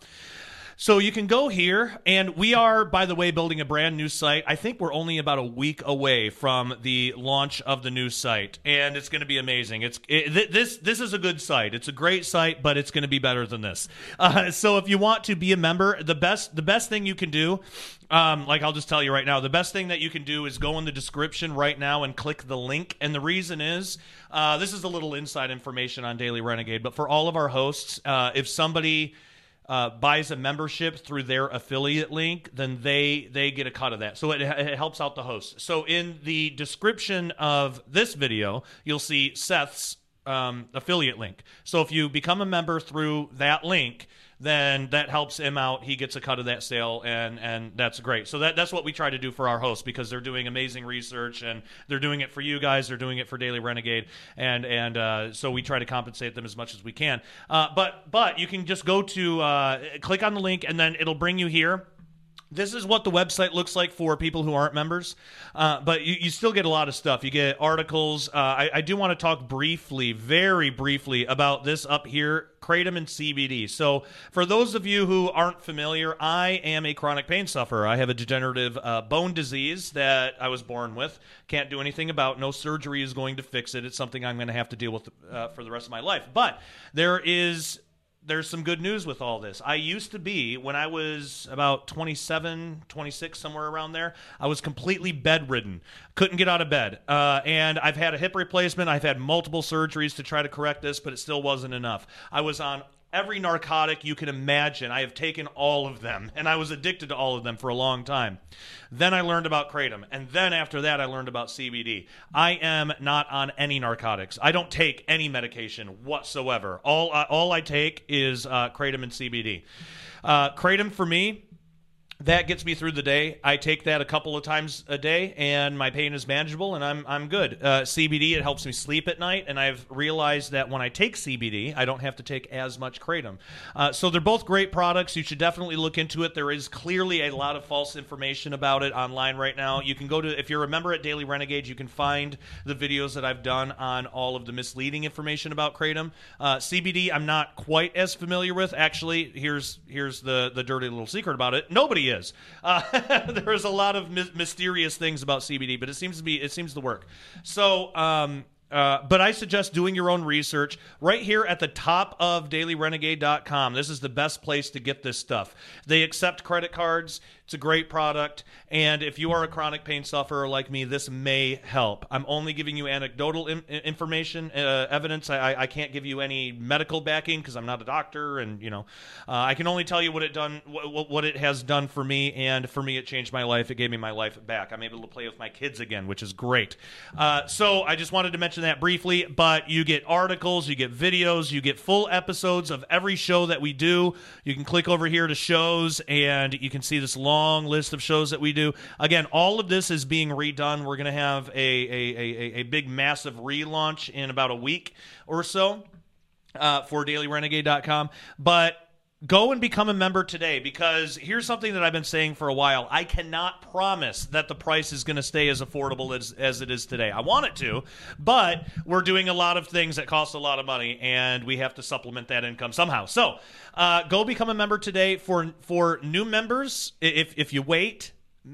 So you can go here, and we are, by the way, building a brand new site. I think we're only about a week away from the launch of the new site, and it's going to be amazing. It's it, th- this this is a good site. It's a great site, but it's going to be better than this. Uh, so if you want to be a member, the best the best thing you can do, um, like I'll just tell you right now, the best thing that you can do is go in the description right now and click the link. And the reason is, uh, this is a little inside information on Daily Renegade, but for all of our hosts, uh, if somebody Uh, buys a membership through their affiliate link, then they they get a cut of that. So it, it helps out the host. So in the description of this video, you'll see Seth's um, affiliate link. So if you become a member through that link, then that helps him out. He gets a cut of that sale, and and that's great. So that that's what we try to do for our hosts, because they're doing amazing research, and they're doing it for you guys. They're doing it for Daily Renegade, and and uh, so we try to compensate them as much as we can. Uh, but but you can just go to uh, click on the link, and then it'll bring you here. This is what the website looks like for people who aren't members, uh, but you, you still get a lot of stuff. You get articles. Uh, I, I do want to talk briefly, very briefly, about this up here, Kratom and C B D. So for those of you who aren't familiar, I am a chronic pain sufferer. I have a degenerative uh, bone disease that I was born with. Can't do anything about. No surgery is going to fix it. It's something I'm going to have to deal with uh, for the rest of my life. But there is... There's some good news with all this. I used to be, when I was about twenty-seven, twenty-six, somewhere around there, I was completely bedridden. Couldn't get out of bed. Uh, and I've had a hip replacement. I've had multiple surgeries to try to correct this, but it still wasn't enough. I was on every narcotic you can imagine. I have taken all of them, and I was addicted to all of them for a long time. Then I learned about Kratom, and then after that I learned about C B D. I am not on any narcotics. I don't take any medication whatsoever. All, uh, all I take is uh, Kratom and C B D. Uh, Kratom for me, that gets me through the day. I take that a couple of times a day, and my pain is manageable, and I'm I'm good. Uh, C B D, it helps me sleep at night, and I've realized that when I take C B D, I don't have to take as much Kratom. Uh, so they're both great products. You should definitely look into it. There is clearly a lot of false information about it online right now. You can go to, if you're a member at Daily Renegade, you can find the videos that I've done on all of the misleading information about Kratom. Uh, C B D, I'm not quite as familiar with. Actually, here's here's the, the dirty little secret about it. Nobody is. Uh, there's a lot of my- mysterious things about C B D, but it seems to be it seems to work. So, um, uh, but I suggest doing your own research right here at the top of daily renegade dot com. This is the best place to get this stuff. They accept credit cards. It's a great product, and if you are a chronic pain sufferer like me, this may help. I'm only giving you anecdotal in- information, uh, evidence. I, I can't give you any medical backing because I'm not a doctor, and you know, uh, I can only tell you what it done, what, what it has done for me. And for me, it changed my life. It gave me my life back. I'm able to play with my kids again, which is great. Uh, so I just wanted to mention that briefly. But you get articles, you get videos, you get full episodes of every show that we do. You can click over here to shows, and you can see this long long list of shows that we do. Again, all of this is being redone. We're going to have a, a, a, a big, massive relaunch in about a week or so uh, for daily renegade dot com. But go and become a member today, because here's something that I've been saying for a while. I cannot promise that the price is going to stay as affordable as, as it is today. I want it to, but we're doing a lot of things that cost a lot of money, and we have to supplement that income somehow. So uh, go become a member today. For for new members, if if you wait,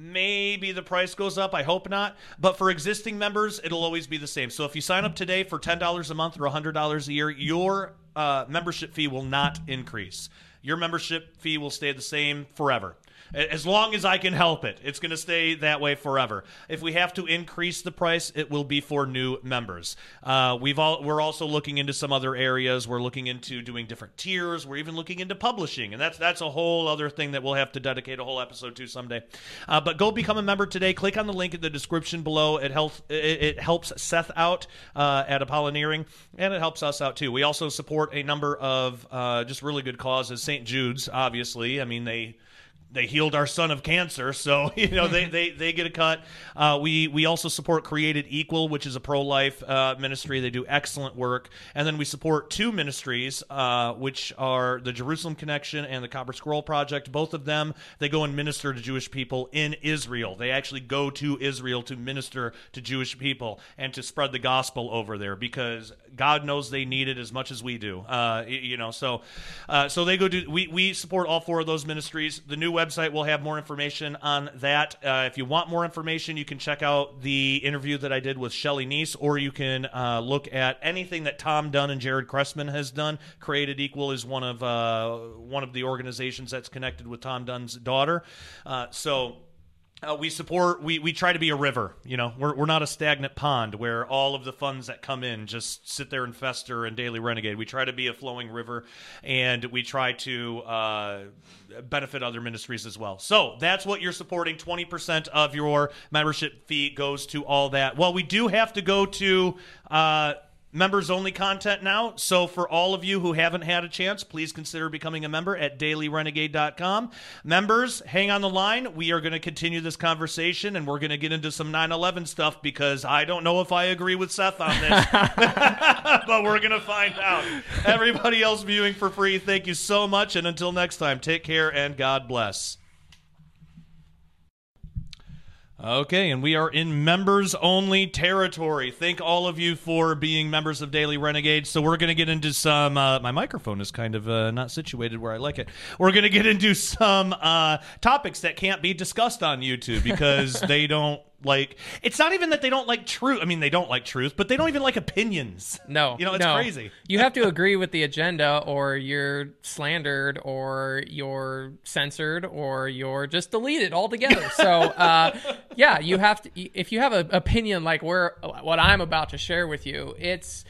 maybe the price goes up. I hope not. But for existing members, it'll always be the same. So if you sign up today for ten dollars a month or one hundred dollars a year, your uh, membership fee will not increase. Your membership fee will stay the same forever. As long as I can help it, it's going to stay that way forever. If we have to increase the price, it will be for new members. Uh, we've all, we're also looking into some other areas. We're looking into doing different tiers. We're even looking into publishing, and that's that's a whole other thing that we'll have to dedicate a whole episode to someday. Uh, but go become a member today. Click on the link in the description below. It helps it, it helps Seth out uh, at Apolloneering, and it helps us out too. We also support a number of uh, just really good causes. Saint Jude's, obviously. I mean, they. They healed our son of cancer, so you know they, they, they get a cut. Uh, we we also support Created Equal, which is a pro-life uh, ministry. They do excellent work, and then we support two ministries, uh, which are the Jerusalem Connection and the Copper Scroll Project. Both of them, they go and minister to Jewish people in Israel. They actually go to Israel to minister to Jewish people and to spread the gospel over there, because God knows they need it as much as we do. Uh, you know, so uh, so they go do. We we support all four of those ministries. The new website will have more information on that. Uh, if you want more information, you can check out the interview that I did with Shelly Neese, or you can uh, look at anything that Tom Dunn and Jared Cressman has done. Created Equal is one of uh, one of the organizations that's connected with Tom Dunn's daughter. Uh, so. Uh, we support, we, we try to be a river, you know, we're we're not a stagnant pond where all of the funds that come in just sit there and fester in Daily Renegade. We try to be a flowing river, and we try to uh, benefit other ministries as well. So that's what you're supporting. twenty percent of your membership fee goes to all that. Well, we do have to go to uh, members only content now. So for all of you who haven't had a chance, please consider becoming a member at daily renegade dot com. Members, hang on the line. We are going to continue this conversation, and we're going to get into some nine eleven stuff, because I don't know if I agree with Seth on this, but we're going to find out. Everybody else viewing for free, thank you so much. And until next time, take care and God bless. Okay, and we are in members-only territory. Thank all of you for being members of Daily Renegade. So we're going to get into some... Uh, my microphone is kind of uh, not situated where I like it. We're going to get into some uh, topics that can't be discussed on YouTube, because they don't like... It's not even that they don't like truth. I mean, they don't like truth, but they don't even like opinions. No. You know, it's no. crazy. You have to agree with the agenda, or you're slandered, or you're censored, or you're just deleted altogether. So, uh, yeah, you have to... If you have an opinion like where what I'm about to share with you, it's...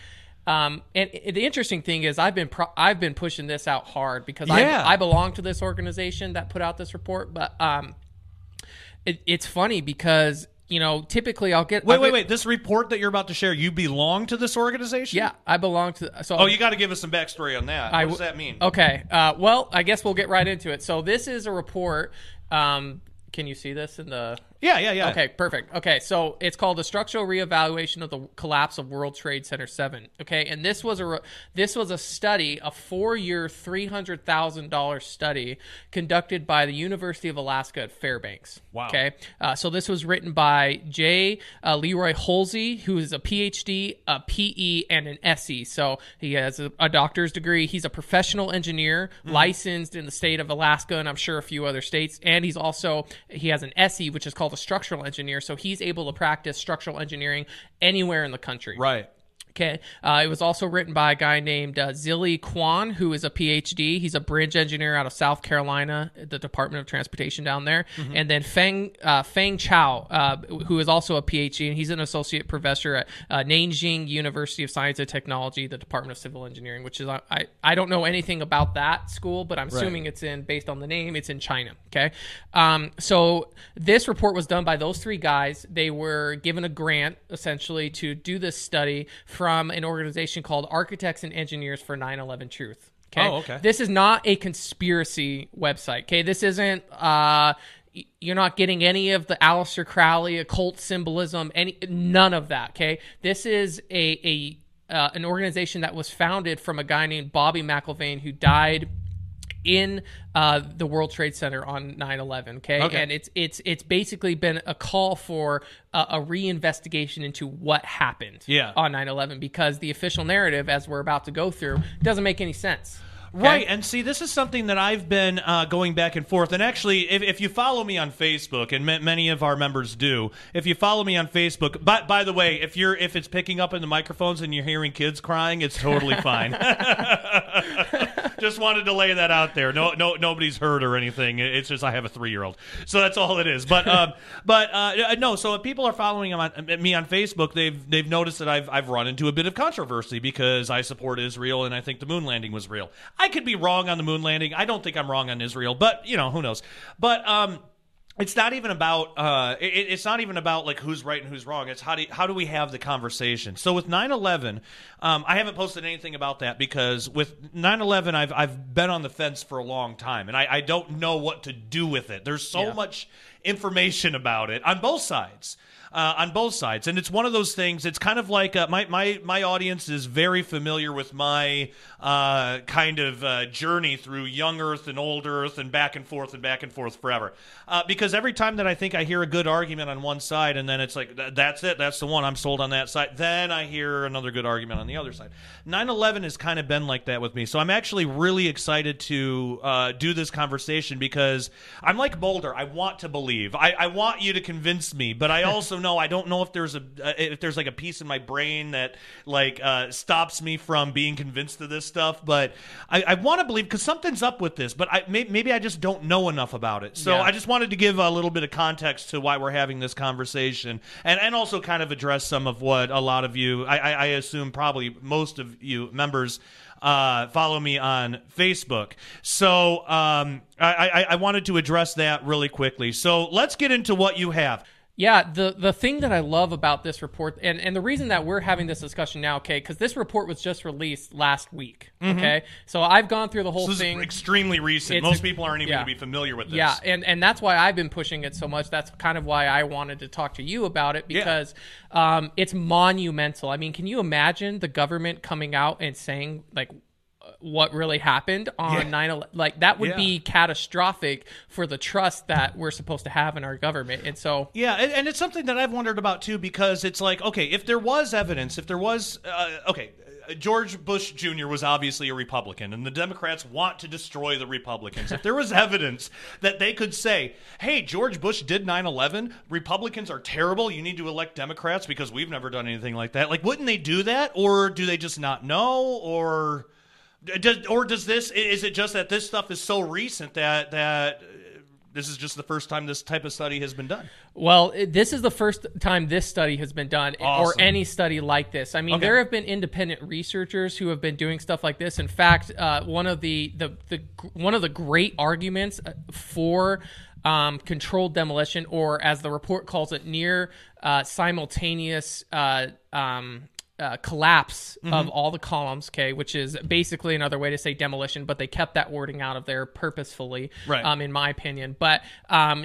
Um, and the interesting thing is, I've been pro- I've been pushing this out hard because Yeah. I I belong to this organization that put out this report. But um, it, it's funny because you know typically I'll get Wait, I'll wait, get, wait. This report that you're about to share, you belong to this organization? Yeah, I belong to. So Oh, you got to give us some backstory on that. What I does w- that mean? Okay. Uh, well, I guess we'll get right into it. So this is a report. Um, can you see this in the? Yeah, yeah, yeah. Okay, perfect. Okay, so it's called the Structural Reevaluation of the Collapse of World Trade Center seven. Okay, and this was a re- this was a study, a four-year, three hundred thousand dollars study conducted by the University of Alaska at Fairbanks. Wow. Okay, uh, so this was written by J. Uh, Leroy Holsey, who is a P H D, a P E, and an S E. So he has a, a doctor's degree. He's a professional engineer, mm-hmm. licensed in the state of Alaska, and I'm sure a few other states. And he's also he has an S E, which is called a structural engineer, so he's able to practice structural engineering anywhere in the country. Right. Okay. Uh, it was also written by a guy named uh, Zilli Kwan, who is a P H D. He's a bridge engineer out of South Carolina, the Department of Transportation down there. Mm-hmm. And then Feng uh, Feng Chao, uh, who is also a P H D, and he's an associate professor at uh, Nanjing University of Science and Technology, the Department of Civil Engineering, which is, I, I don't know anything about that school, but I'm right. assuming it's in, based on the name, it's in China. Okay. Um, so this report was done by those three guys. They were given a grant, essentially, to do this study from an organization called Architects and Engineers for nine eleven Truth. Okay? Oh, okay. This is not a conspiracy website. Okay, this isn't. Uh, you're not getting any of the Aleister Crowley occult symbolism. Any none of that. Okay, this is a a uh, an organization that was founded from a guy named Bobby McIlvaine who died in uh, the World Trade Center on nine eleven, okay? okay? And it's it's it's basically been a call for a, a reinvestigation into what happened yeah. on nine eleven because the official narrative, as we're about to go through, doesn't make any sense. Okay? Right, and see, this is something that I've been uh, going back and forth. And actually, if, if you follow me on Facebook, and m- many of our members do, if you follow me on Facebook, by, by the way, if you're if it's picking up in the microphones and you're hearing kids crying, it's totally fine. Just wanted to lay that out there. No, no, nobody's hurt or anything. It's just I have a three-year-old, so that's all it is. But, um, but uh, no. So if people are following on, me on Facebook, they've they've noticed that I've I've run into a bit of controversy because I support Israel and I think the moon landing was real. I could be wrong on the moon landing. I don't think I'm wrong on Israel, but you know, who knows? But um, it's not even about uh, it, it's not even about like who's right and who's wrong. It's how do how do we have the conversation? So with nine eleven, um, I haven't posted anything about that because with nine eleven, I've I've been on the fence for a long time, and I, I don't know what to do with it. There's so yeah. much information about it on both sides. Uh, on both sides, and it's one of those things. It's kind of like uh, my my my audience is very familiar with my uh, kind of uh, journey through young Earth and old Earth and back and forth and back and forth forever. Uh, because every time that I think I hear a good argument on one side, and then it's like that's it, that's the one, I'm sold on that side. Then I hear another good argument on the other side. nine eleven has kind of been like that with me, so I'm actually really excited to uh, do this conversation because I'm like Boulder. I want to believe. I, I want you to convince me, but I also know I don't know if there's a if there's like a piece in my brain that like uh, stops me from being convinced of this stuff. But I, I want to believe because something's up with this. But I may, maybe I just don't know enough about it. So yeah. I just wanted to give a little bit of context to why we're having this conversation, and and also kind of address some of what a lot of you, I, I, I assume probably most of you members. Uh, follow me on Facebook. So um, I, I, I wanted to address that really quickly. So let's get into what you have. Yeah, the the thing that I love about this report, and, and the reason that we're having this discussion now, okay, because this report was just released last week, mm-hmm. okay? So I've gone through the whole this thing. Is extremely recent. It's Most a, people aren't even yeah. going to be familiar with this. Yeah, and, and that's why I've been pushing it so much. That's kind of why I wanted to talk to you about it, because yeah. um, it's monumental. I mean, can you imagine the government coming out and saying, like, what really happened on yeah. nine eleven? Like, that would yeah. be catastrophic for the trust that we're supposed to have in our government. And so yeah, and, and it's something that I've wondered about too, because it's like, okay, if there was evidence, if there was uh, okay, George Bush Junior was obviously a Republican, and the Democrats want to destroy the Republicans. If there was evidence that they could say, hey, George Bush did nine eleven, Republicans are terrible, you need to elect Democrats because we've never done anything like that, like, wouldn't they do that? Or do they just not know? Or Does, or does this, is it just that this stuff is so recent that that this is just the first time this type of study has been done. Well, it, this is the first time this study has been done, Awesome. or any study like this. I mean, Okay. there have been independent researchers who have been doing stuff like this. In fact, uh, one of the, the the one of the great arguments for um, controlled demolition, or as the report calls it, near uh, simultaneous uh, um, Uh, collapse mm-hmm. of all the columns, okay, which is basically another way to say demolition, but they kept that wording out of there purposefully, right. um, in my opinion. But um,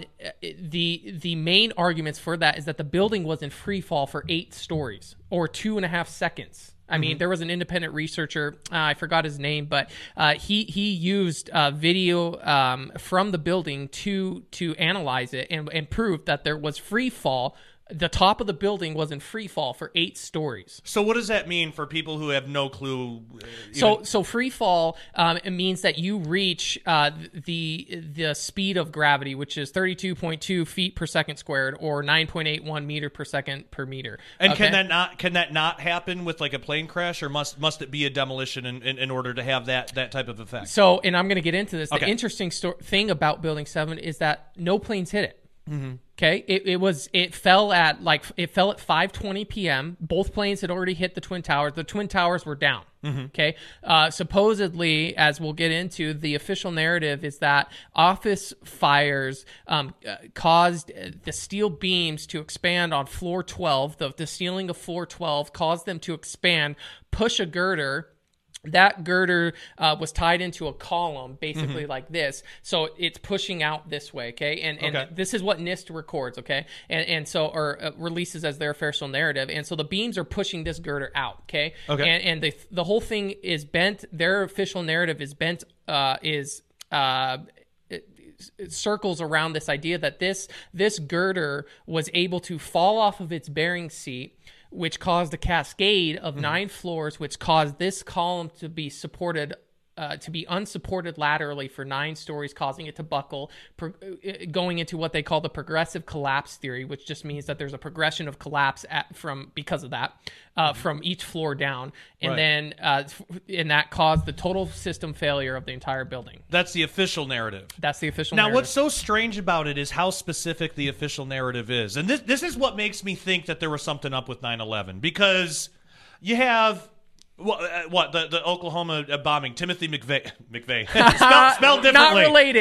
the the main arguments for that is that the building was in free fall for eight stories or two and a half seconds. I mm-hmm. mean, there was an independent researcher, uh, I forgot his name, but uh, he he used uh, video um, from the building to to analyze it and, and prove that there was free fall. The top of the building was in free fall for eight stories. So what does that mean for people who have no clue? Uh, so so free fall um, it means that you reach uh, the the speed of gravity, which is thirty-two point two feet per second squared, or nine point eight one meter per second per meter. And okay? can that not can that not happen with like a plane crash, or must must it be a demolition in, in, in order to have that that type of effect? So, and I'm going to get into this. Okay. The interesting sto- thing about Building seven is that no planes hit it. Mm-hmm. Okay, it, it was it fell at like it fell at five twenty p.m. Both planes had already hit the Twin Towers. The Twin Towers were down. Mm-hmm. Okay, uh, supposedly, as we'll get into, the official narrative is that office fires um, uh, caused the steel beams to expand on floor twelve. The, the ceiling of floor twelve caused them to expand, push a girder. That girder uh, was tied into a column, basically mm-hmm. like this. So it's pushing out this way, okay? And and okay. this is what NIST records, okay? And and so or uh, releases as their official narrative. And so the beams are pushing this girder out, okay? Okay. And and the the whole thing is bent. Their official narrative is bent. Uh, is uh. It, it circles around this idea that this this girder was able to fall off of its bearing seat, which caused a cascade of mm. nine floors, which caused this column to be supported, uh, to be unsupported laterally for nine stories, causing it to buckle, pro- going into what they call the progressive collapse theory, which just means that there's a progression of collapse at, from because of that, uh, mm-hmm. from each floor down, and right. then uh, and that caused the total system failure of the entire building. That's the official narrative. That's the official now, narrative. what's so strange about it is how specific the official narrative is. And this this is what makes me think that there was something up with nine eleven, because you have what, uh, what the, the Oklahoma bombing, Timothy McVeigh, McVeigh. spelled, spelled differently. Not related,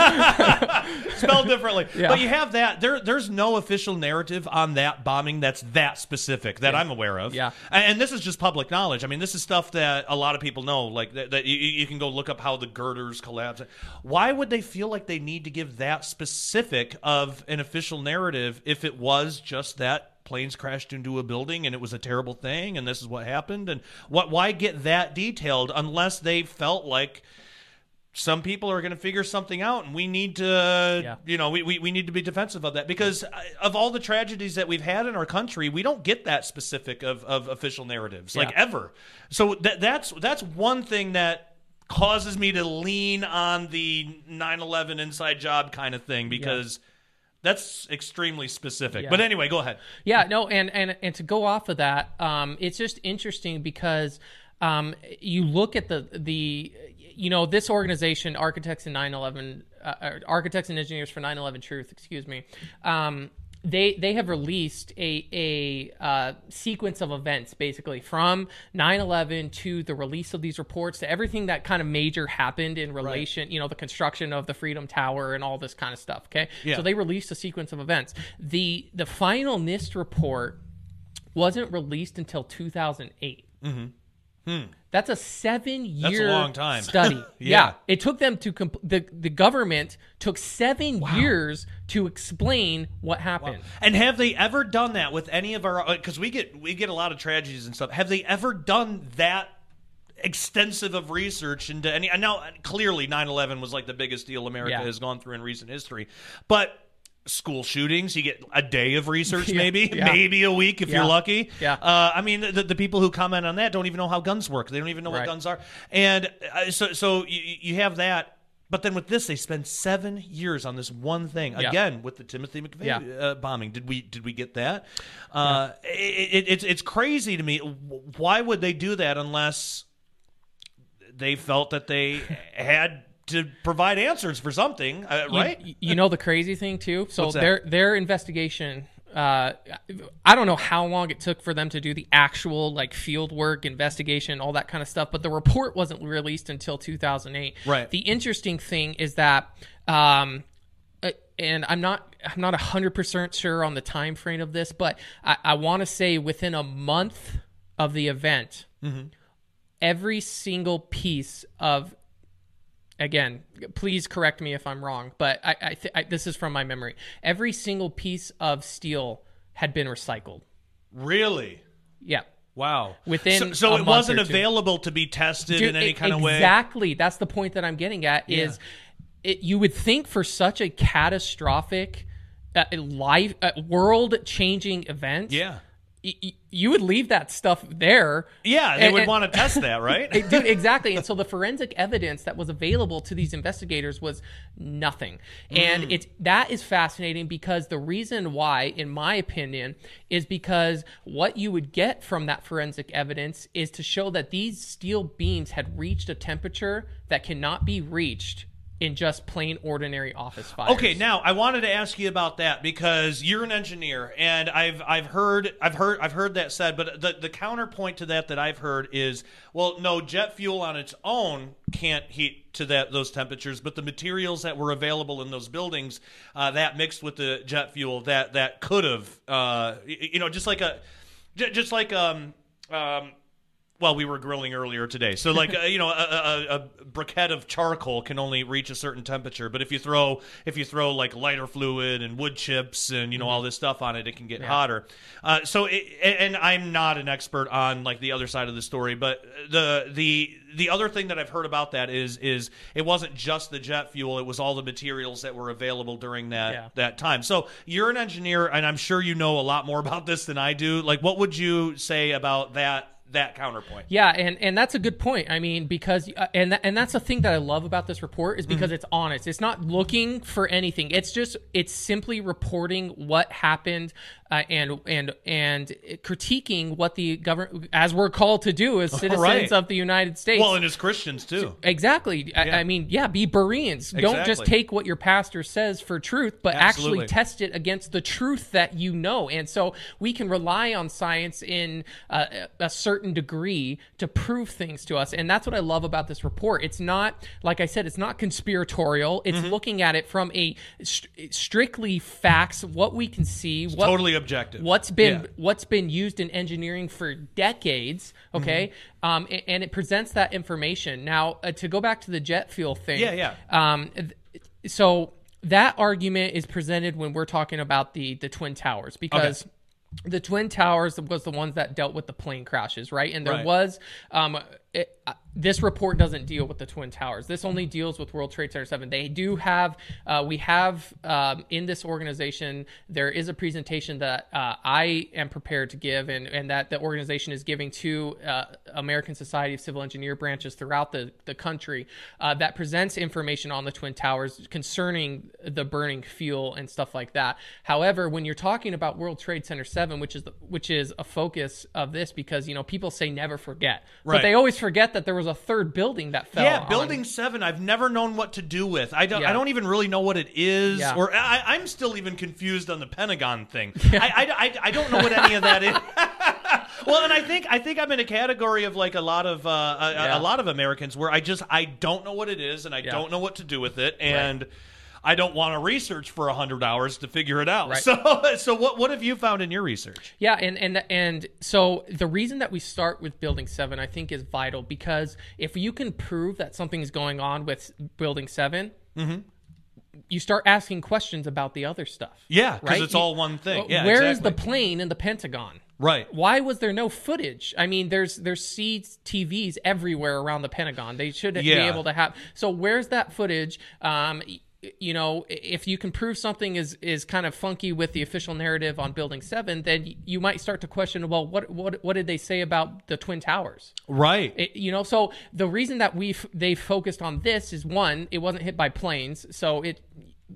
yeah. Spelled differently. Yeah. But you have that. There, there's no official narrative on that bombing that's that specific that yeah. I'm aware of. Yeah. And, and this is just public knowledge. I mean, this is stuff that a lot of people know, like that, that you, you can go look up how the girders collapse. Why would they feel like they need to give that specific of an official narrative if it was just that planes crashed into a building and it was a terrible thing and this is what happened? And what? Why get that detailed unless they felt like some people are going to figure something out and we need to, yeah. you know, we, we, we need to be defensive of that, because of all the tragedies that we've had in our country, we don't get that specific of, of official narratives, yeah. like ever. So that that's that's one thing that causes me to lean on the nine eleven inside job kind of thing, because yeah. that's extremely specific. Yeah. But anyway, go ahead. Yeah, no, and, and, and to go off of that, um, it's just interesting because um, you look at the, the, you know, this organization, Architects and nine eleven, uh, Architects and Engineers for nine eleven Truth, excuse me, um, they they have released a a uh, sequence of events, basically from nine eleven to the release of these reports to everything that kind of major happened in relation, right. you know, the construction of the Freedom Tower and all this kind of stuff. Okay, yeah. so they released a sequence of events. The the final NIST report wasn't released until two thousand eight. Mm-hmm. Hmm. That's a seven-year That's a long time. study. yeah. yeah, it took them to comp- the the government took seven wow. years to explain what happened. Wow. And have they ever done that with any of our? Because we get we get a lot of tragedies and stuff. Have they ever done that extensive of research into any? I know clearly nine eleven was like the biggest deal America yeah. has gone through in recent history, but school shootings, you get a day of research, yeah, maybe, yeah. maybe a week if yeah. you're lucky. Yeah. Uh, I mean, the, the people who comment on that don't even know how guns work. They don't even know right. what guns are. And uh, so, so you, you have that. But then with this, they spend seven years on this one thing. Yeah. Again, with the Timothy McVeigh yeah. uh, bombing, did we did we get that? Uh, yeah. it, it, it's it's crazy to me. Why would they do that unless they felt that they had to provide answers for something, uh, right? You, you know the crazy thing too. So What's that? their their investigation. Uh, I don't know how long it took for them to do the actual like field work, investigation, all that kind of stuff. But the report wasn't released until two thousand eight. Right. The interesting thing is that, um, uh, and I'm not I'm not one hundred percent sure on the time frame of this, but I, I want to say within a month of the event, mm-hmm. every single piece of Again, please correct me if I'm wrong, but I, I, th- I this is from my memory. Every single piece of steel had been recycled. Really? Yeah. Wow. Within so, so a it month wasn't or two. available to be tested Dude, in any it, kind of way. Exactly. That's the point that I'm getting at. Yeah. Is it, you would think for such a catastrophic, uh, life, uh, world-changing event. Yeah. Y- you would leave that stuff there. Yeah, they and, would and, want to test that, right? Dude, exactly. And so the forensic evidence that was available to these investigators was nothing. And Mm. it's that is fascinating because the reason why, in my opinion, is because what you would get from that forensic evidence is to show that these steel beams had reached a temperature that cannot be reached in just plain ordinary office fires. Okay, now I wanted to ask you about that because you're an engineer, and I've I've heard I've heard I've heard that said, but the the counterpoint to that that I've heard is, well, no, jet fuel on its own can't heat to that those temperatures, but the materials that were available in those buildings, uh, that mixed with the jet fuel, that that could have, uh, you know, just like a, just like um um. Well, we were grilling earlier today, so like uh, you know, a, a, a briquette of charcoal can only reach a certain temperature. But if you throw if you throw like lighter fluid and wood chips and you know all this stuff on it, it can get Yeah. hotter. Uh, so, it, and I'm not an expert on like the other side of the story, but the the the other thing that I've heard about that is is it wasn't just the jet fuel; it was all the materials that were available during that Yeah. that time. So you're an engineer, and I'm sure you know a lot more about this than I do. Like, what would you say about that? That counterpoint. Yeah, and, and that's a good point. I mean, because uh, and th- and that's the thing that I love about this report is because Mm-hmm. it's honest. It's not looking for anything. It's just it's simply reporting what happened uh, and and and critiquing what the government, as we're called to do as citizens Right. of the United States. Well, and as Christians too. Exactly. I, Yeah. I mean, yeah, be Bereans. Don't just Exactly. take what your pastor says for truth, but Absolutely. actually test it against the truth that you know. And so we can rely on science in uh, a certain degree to prove things to us. And that's what I love about this report. It's not, like I said, it's not conspiratorial. It's Mm-hmm. looking at it from a st- strictly facts, what we can see, what Totally objective. what's been Yeah. what's been used in engineering for decades, okay, Mm-hmm. um, a- and it presents that information. Now, uh, to go back to the jet fuel thing, Yeah, yeah. Um, th- so that argument is presented when we're talking about the the Twin Towers because. The Twin Towers was the ones that dealt with the plane crashes, right? And there Right. was um, it, uh, this report doesn't deal with the Twin Towers. This only deals with World Trade Center seven. They do have, uh, we have um, in this organization, there is a presentation that uh, I am prepared to give and, and that the organization is giving to uh, American Society of Civil Engineer branches throughout the, the country uh, that presents information on the Twin Towers concerning the burning fuel and stuff like that. However, when you're talking about World Trade Center seven, which is the, which is a focus of this because, you know, people say never forget, Right. but they always forget that there was a third building that fell. Yeah, on- Building Seven. I've never known what to do with. I don't. Yeah. I don't even really know what it is, Yeah. or I, I'm still even confused on the Pentagon thing. I, I, I, I don't know what any of that is. Well, and I think I think I'm in a category of like a lot of uh, a, Yeah. a lot of Americans where I just I don't know what it is and I Yeah. don't know what to do with it, and I don't want to research for a hundred hours to figure it out. Right. So, so what what have you found in your research? Yeah, and, and and so the reason that we start with Building seven, I think, is vital because if you can prove that something is going on with Building seven, Mm-hmm. you start asking questions about the other stuff. Yeah, because Right? it's all one thing. Well, Yeah, where is exactly. the plane in the Pentagon? Right. Why was there no footage? I mean, there's there's C T Vs everywhere around the Pentagon. They should be Yeah. able to have. So where's that footage? Um, y- you know, if you can prove something is is kind of funky with the official narrative on Building Seven, then y- you might start to question, well, what what what did they say about the Twin Towers? Right. It, you know, so the reason that we they focused on this is one, it wasn't hit by planes, so it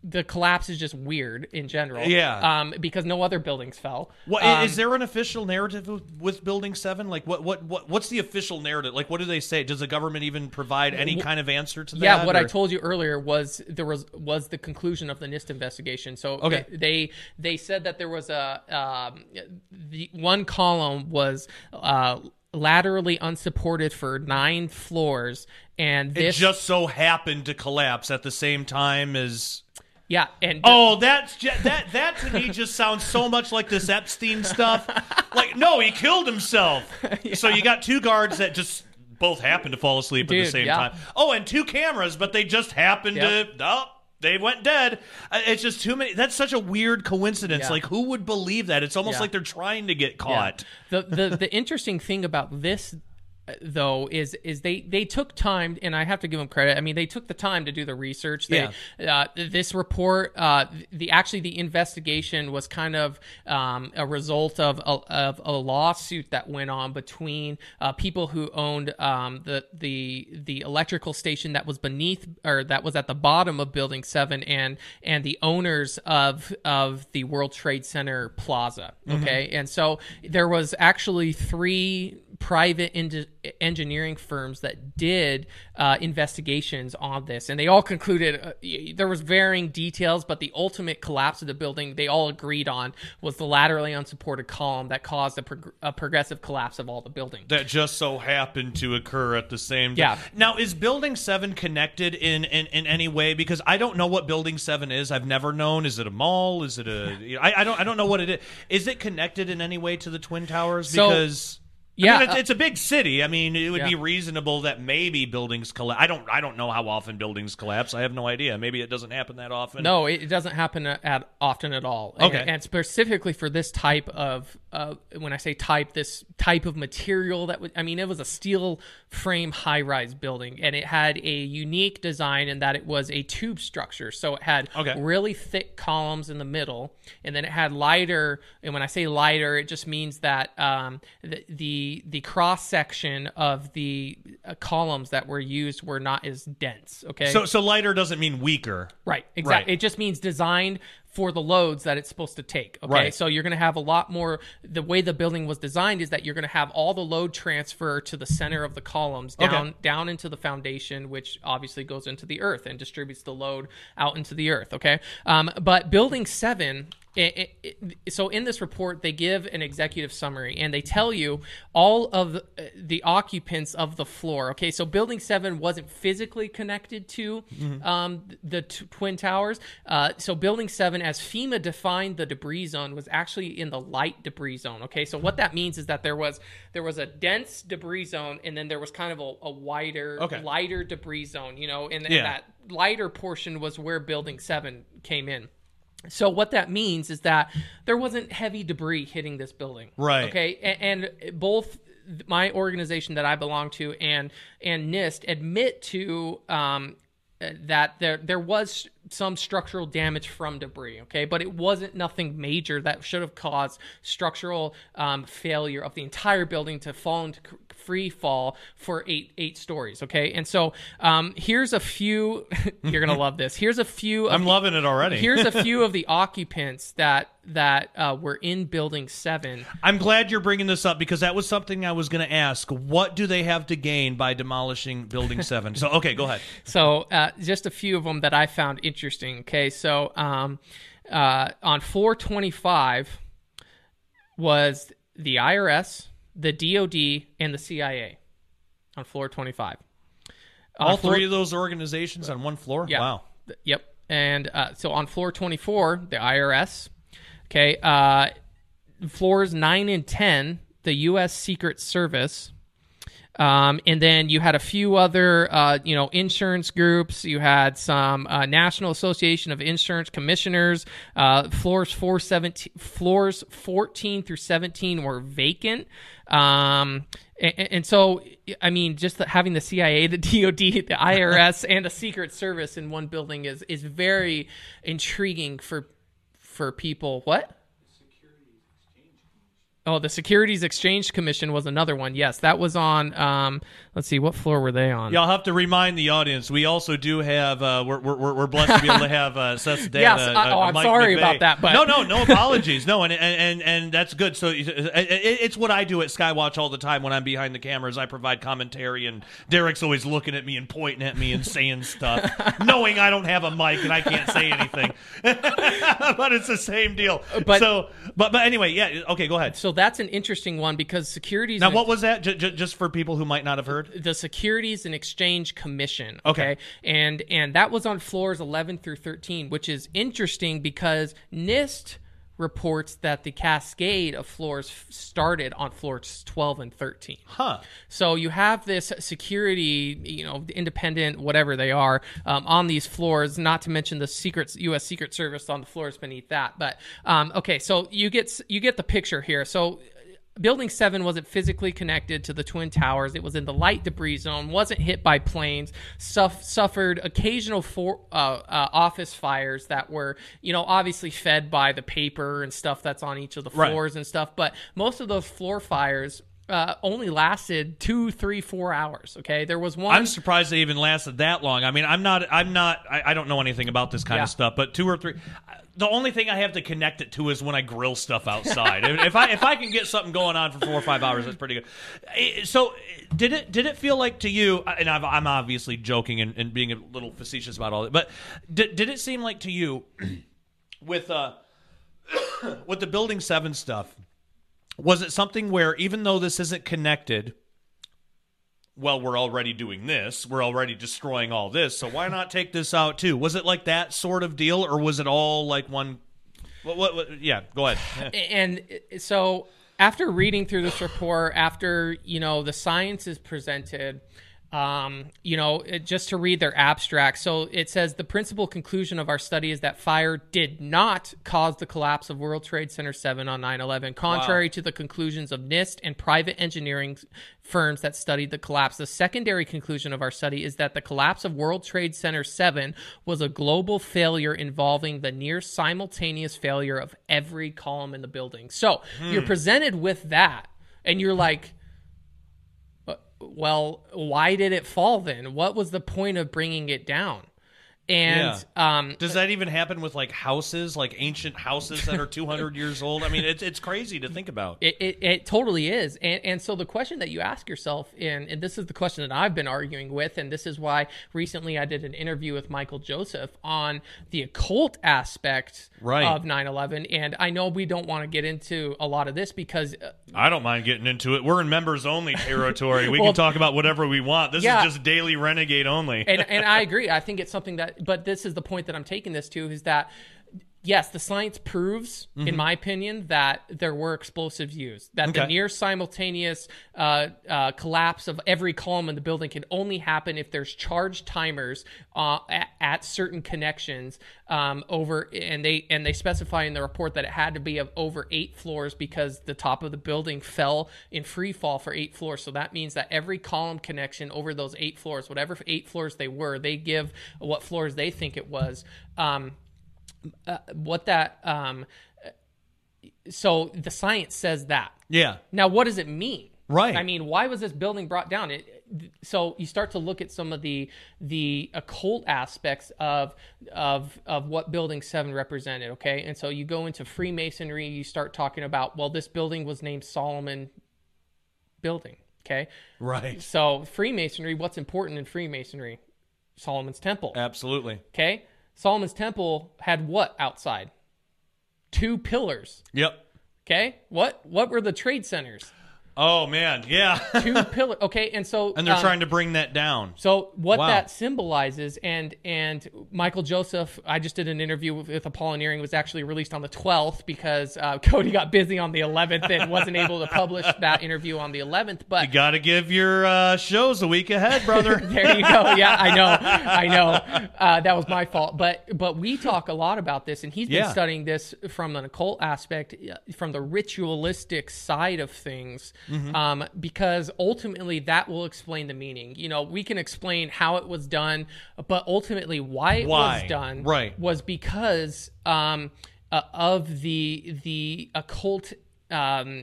the collapse is just weird in general. Yeah. Um, because no other buildings fell. What, um, is there an official narrative with, with Building seven? Like, what, what, what, what's the official narrative? Like, what do they say? Does the government even provide any kind of answer to that? Yeah, what or? I told you earlier was there was was the conclusion of the NIST investigation. So Okay. they they, they said that there was a um, the one column was uh, laterally unsupported for nine floors, and It this just so happened to collapse at the same time as. yeah, and Oh, that's just, that that to me just sounds so much like this Epstein stuff. Like, no, he killed himself. Yeah. So you got two guards that just both happened to fall asleep Dude, at the same yeah. time. Oh, and two cameras, but they just happened Yep. to. Oh, they went dead. Uh, It's just too many. That's such a weird coincidence. Yeah. Like, who would believe that? It's almost Yeah. like they're trying to get caught. Yeah. The, the the interesting thing about this, uh, though, is is they they took time, and I have to give them credit. I mean, they took the time to do the research. They, uh, this report, uh, the actually the investigation was kind of um, a result of a, of a lawsuit that went on between uh, people who owned um, the the the electrical station that was beneath or that was at the bottom of Building Seven and and the owners of of the World Trade Center Plaza. Okay, and so there was actually three private en- engineering firms that did uh, investigations on this, and they all concluded uh, y- there was varying details, but the ultimate collapse of the building they all agreed on was the laterally unsupported column that caused a, prog- a progressive collapse of all the building. That just so happened to occur at the same time. Yeah. Now, is Building seven connected in, in, in any way? Because I don't know what Building seven is. I've never known. Is it a mall? Is it a... you know, I, I don't I don't know what it is. Is it connected in any way to the Twin Towers? So- Because... Yeah, I mean, it's, uh, it's a big city. I mean, it would Yeah. be reasonable that maybe buildings collapse. I don't. I don't know how often buildings collapse. I have no idea. Maybe it doesn't happen that often. No, it it doesn't happen at often at all. Okay. And, and specifically for this type of, uh, when I say type, this type of material that would, I mean, it was a steel frame high rise building, and it had a unique design in that it was a tube structure. So it had Okay. really thick columns in the middle, and then it had lighter. And when I say lighter, it just means that um, the, the the cross section of the uh, columns that were used were not as dense. Okay. So so lighter doesn't mean weaker. Right, exactly. Right. It just means designed for the loads that it's supposed to take. Okay, Right. so you're going to have a lot more. The way the building was designed is that you're going to have all the load transfer to the center of the columns down Okay. down into the foundation, which obviously goes into the earth and distributes the load out into the earth. Okay, um, but Building Seven. It, it, it, so in this report, they give an executive summary and they tell you all of the, the occupants of the floor. Okay, so Building Seven wasn't physically connected to Mm-hmm. um, the t- Twin Towers. Uh, so Building Seven, as FEMA defined the debris zone, was actually in the light debris zone. Okay, so what that means is that there was there was a dense debris zone, and then there was kind of a, a wider, Okay. lighter debris zone. You know, and, and Yeah. that lighter portion was where Building Seven came in. So what that means is that there wasn't heavy debris hitting this building. Right. Okay. And, and both my organization that I belong to and and NIST admit to um, that there there was some structural damage from debris. Okay, but it wasn't nothing major that should have caused structural um, failure of the entire building to fall into free fall for eight eight stories. Okay, and so um, here's a few. You're gonna love this. Here's a few. Of I'm the, loving it already. Here's a few of the occupants that that uh, were in Building Seven. I'm glad you're bringing this up because that was something I was going to ask. What do they have to gain by demolishing Building seven? So, okay, go ahead. So uh, just a few of them that I found interesting. Okay, so um, uh, on floor twenty-five was the I R S, the D O D, and the C I A on floor twenty-five. On All floor- three of those organizations on one floor? Yeah. Wow. Th- Yep. And uh, so on floor twenty-four, the I R S. Okay. Uh, floors nine and ten, the U S Secret Service. Um, and then you had a few other, uh, you know, insurance groups. You had some uh, National Association of Insurance Commissioners. Uh, floors four seventeen, floors fourteen through seventeen were vacant. Um, and, and so, I mean, just the, having the C I A, the D O D, the I R S, and the Secret Service in one building is is very intriguing for for people. What? Oh, the Securities Exchange Commission was another one. Yes, that was on. Um, let's see, what floor were they on? Yeah, I'll have to remind the audience. We also do have. Uh, we're, we're we're blessed to be able to have uh, Seth's dad. Yes, uh, I, oh, uh, I'm Mike sorry McVeigh. about that, but no, no, no apologies. No, and and and, and that's good. So it, it, it's what I do at Skywatch all the time when I'm behind the cameras. I provide commentary, and Derek's always looking at me and pointing at me and saying stuff, knowing I don't have a mic and I can't say anything. But it's the same deal. But so, but but anyway, yeah. Okay, go ahead. So that's an interesting one because securities. Now, and, what was that? J- j- just for people who might not have heard. The Securities and Exchange Commission. Okay. okay, and and that was on floors eleven through thirteen, which is interesting because NIST reports that the cascade of floors f- started on floors twelve and thirteen. Huh. So you have this security, you know, independent, whatever they are, um, on these floors, not to mention the secret U S Secret Service on the floors beneath that. But, um, okay, so you get you get the picture here. So Building seven wasn't physically connected to the Twin Towers. It was in the light debris zone, wasn't hit by planes, suff- suffered occasional for, uh, uh, office fires that were, you know, obviously fed by the paper and stuff that's on each of the floors, right, and stuff. But most of those floor fires Uh, only lasted two, three, four hours. Okay, there was one. I'm surprised they even lasted that long. I mean, I'm not, I'm not, I, I don't know anything about this kind yeah. of stuff, but two or three. The only thing I have to connect it to is when I grill stuff outside. if I if I can get something going on for four or five hours, that's pretty good. So, did it did it feel like to you? And I've, I'm obviously joking and, and being a little facetious about all that, but did did it seem like to you with uh with the Building seven stuff? Was it something where even though this isn't connected, well, we're already doing this, we're already destroying all this, so why not take this out too? Was it like that sort of deal, or was it all like one? What? what, what yeah, go ahead. And so after reading through this report, after, you know, the science is presented, Um, you know, it, just to read their abstract. So it says the principal conclusion of our study is that fire did not cause the collapse of World Trade Center seven on nine eleven, contrary wow. to the conclusions of NIST and private engineering firms that studied the collapse. The secondary conclusion of our study is that the collapse of World Trade Center seven was a global failure involving the near simultaneous failure of every column in the building. So hmm. you're presented with that, and you're like, well, why did it fall then? What was the point of bringing it down? And yeah. um, does that even happen with like houses, like ancient houses that are two hundred years old? I mean, it's it's crazy to think about. It it, it totally is. And and so the question that you ask yourself, and, and this is the question that I've been arguing with, and this is why recently I did an interview with Michael Joseph on the occult aspect right. of nine eleven. And I know we don't want to get into a lot of this because uh, I don't mind getting into it. We're in members only territory. We well, can talk about whatever we want. This yeah. is just Daily Renegade only. and and I agree. I think it's something that. But this is the point that I'm taking this to, is that, yes, the science proves, mm-hmm. in my opinion, that there were explosives used, that okay. the near simultaneous uh, uh, collapse of every column in the building can only happen if there's charged timers uh, at, at certain connections um, over, and they and they specify in the report that it had to be of over eight floors because the top of the building fell in free fall for eight floors. So that means that every column connection over those eight floors, whatever eight floors they were, they give what floors they think it was. Um, Uh, what that um so the science says that. Yeah. Now what does it mean? Right. I mean, why was this building brought down? It, so you start to look at some of the the occult aspects of of of what Building seven represented, okay? And so you go into Freemasonry, you start talking about, well, this building was named Solomon Building, okay? Right. So Freemasonry, what's important in Freemasonry? Solomon's Temple. Absolutely. Okay? Solomon's Temple had what outside? Two pillars. Yep. Okay. What what were the trade centers? Oh, man. Yeah. Two pillars. Okay. And so. And they're um, trying to bring that down. So what wow. that symbolizes, and and Michael Joseph, I just did an interview with, with Apolloneering, was actually released on the twelfth because uh, Cody got busy on the eleventh and wasn't able to publish that interview on the eleventh. But you got to give your uh, shows a week ahead, brother. There you go. Yeah, I know. I know. Uh, that was my fault. But but we talk a lot about this, and he's been yeah. studying this from an occult aspect, from the ritualistic side of things. Mm-hmm. Um, because ultimately that will explain the meaning. You know, we can explain how it was done, but ultimately why it why? was done right. was because um, uh, of the the occult um,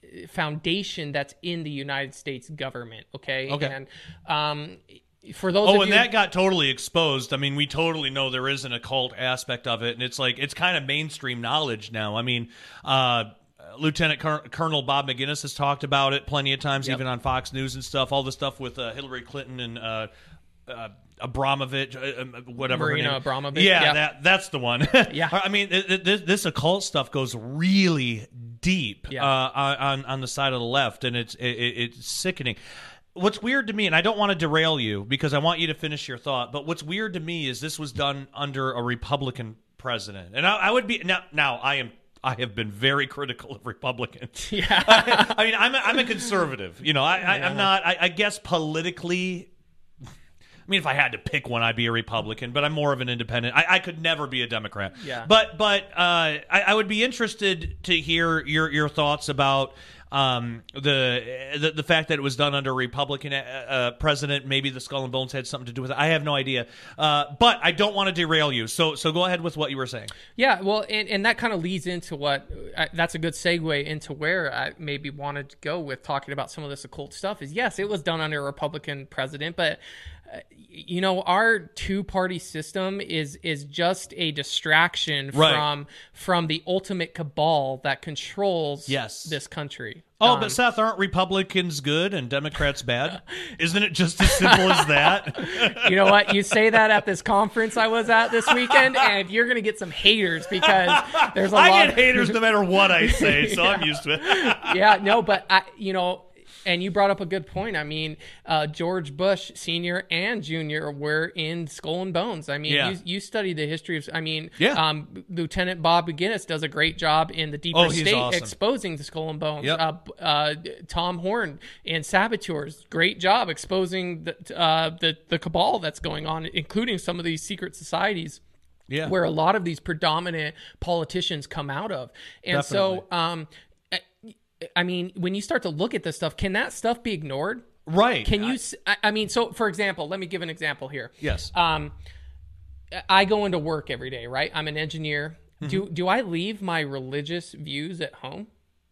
foundation that's in the United States government. Okay. Okay. And um, for those Oh, of and you, that got totally exposed. I mean, we totally know there is an occult aspect of it, and it's like it's kind of mainstream knowledge now. I mean, uh, Lieutenant Col- Colonel Bob McGinnis has talked about it plenty of times, Yep. even on Fox News and stuff. All the stuff with uh, Hillary Clinton and uh, uh, Abramovich, uh, whatever her Marina name. Abramovich. Yeah, Yeah. that that's the one. Yeah. I mean, it, it, this, this occult stuff goes really deep Yeah. uh, on on the side of the left, and it's it, it's sickening. What's weird to me, and I don't want to derail you because I want you to finish your thought, but what's weird to me is this was done under a Republican president, and I, I would be now. Now I am. I have been very critical of Republicans. Yeah. I, I mean, I'm a, I'm a conservative. You know, I, I, I'm not. I, I guess politically. I mean, if I had to pick one, I'd be a Republican, but I'm more of an independent. I, I could never be a Democrat. Yeah. But but uh, I, I would be interested to hear your your thoughts about um, the, the the fact that it was done under a Republican uh, uh, president. Maybe the Skull and Bones had something to do with it. I have no idea. Uh, but I don't want to derail you. So so go ahead with what you were saying. Yeah, well, and, and that kind of leads into what uh, that's a good segue into where I maybe wanted to go with talking about some of this occult stuff. Is yes, it was done under a Republican president, but uh, you know, our two-party system is is just a distraction Right. from from the ultimate cabal that controls Yes. this country. Oh, Um, but Seth, aren't Republicans good and Democrats bad? Isn't it just as simple as that? You know what? You say that at this conference I was at this weekend, and you're going to get some haters because there's a I lot get haters no matter what I say, so I'm Yeah. used to it. Yeah, no, but I, you know, and you brought up a good point. I mean, uh, George Bush Senior and Junior were in Skull and Bones. I mean, Yeah. you, you study the history of. I mean, Yeah. um, Lieutenant Bob McGinnis does a great job in the Deeper Oh, he's State awesome. exposing the Skull and Bones. Yep. Uh, uh, Tom Horn in Saboteurs, great job exposing the, uh, the the cabal that's going on, including some of these secret societies. Yeah. Where a lot of these predominant politicians come out of. And so, um, I- I mean, when you start to look at this stuff, can that stuff be ignored? Right. Can you, s- I, I mean, so for example, let me give an example here. Yes. Um, I go into work every day, right? I'm an engineer. Mm-hmm. Do, do I leave my religious views at home?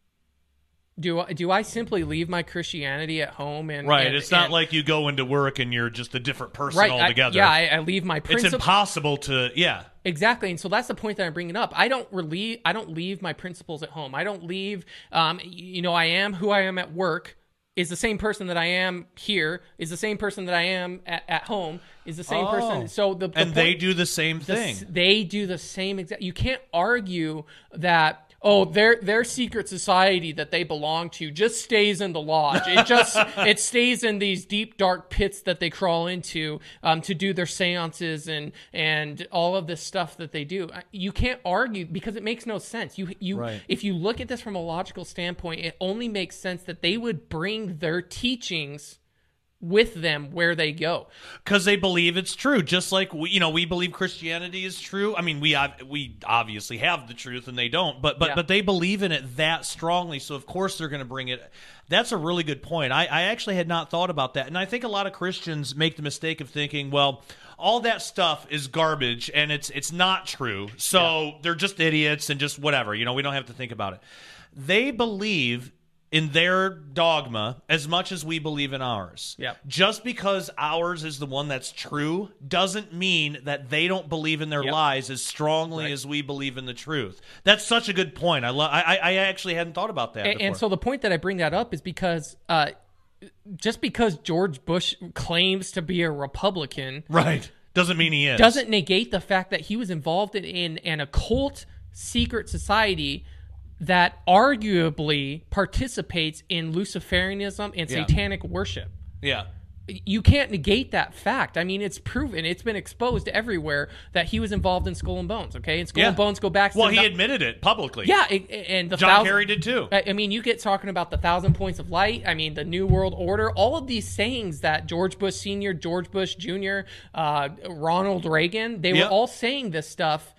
Do I, do I simply leave my Christianity at home? And Right. and- It's not and- like you go into work and you're just a different person right, I- altogether. yeah, I, I leave my it's principles. impossible to, yeah. Exactly, and so that's the point that I'm bringing up. I don't relieve, I don't leave my principles at home. I don't leave. Um, you know, I am who I am at work. Is the same person that I am here. Is the same person that I am at, at home. Is the same Oh. person. So the, the And they point- do the same the thing. s- They do the same exact. You can't argue that. Oh, their their secret society that they belong to just stays in the lodge. It just it stays in these deep dark pits that they crawl into um, to do their seances and and all of this stuff that they do. You can't argue because it makes no sense. You you Right. if you look at this from a logical standpoint, it only makes sense that they would bring their teachings with them where they go. Because they believe it's true, just like we, you know, we believe Christianity is true. I mean, we ob- we obviously have the truth, and they don't. But but Yeah. but they believe in it that strongly, so of course they're going to bring it. That's a really good point. I, I actually had not thought about that, and I think a lot of Christians make the mistake of thinking, well, all that stuff is garbage, and it's it's not true. So they're just idiots and just whatever. You know, we don't have to think about it. They believe in their dogma as much as we believe in ours. Yep. Just because ours is the one that's true doesn't mean that they don't believe in their Yep. lies as strongly Right. as we believe in the truth. That's such a good point. I love. I, I actually hadn't thought about that. And, and before. so the point that I bring that up is because uh, just because George Bush claims to be a Republican right doesn't mean he is. doesn't negate the fact that he was involved in, in an occult secret society that arguably participates in Luciferianism and Yeah. satanic worship. Yeah. You can't negate that fact. I mean, it's proven. It's been exposed everywhere that he was involved in Skull and Bones, okay? And Skull Yeah. and Bones go back to... Well, the, he admitted it publicly. Yeah, it- and the John thousand, Kerry did too. I I mean, you get talking about the thousand points of light. I mean, the New World Order. All of these sayings that George Bush Senior, George Bush Junior, uh, Ronald Reagan, they Yep. were all saying this stuff.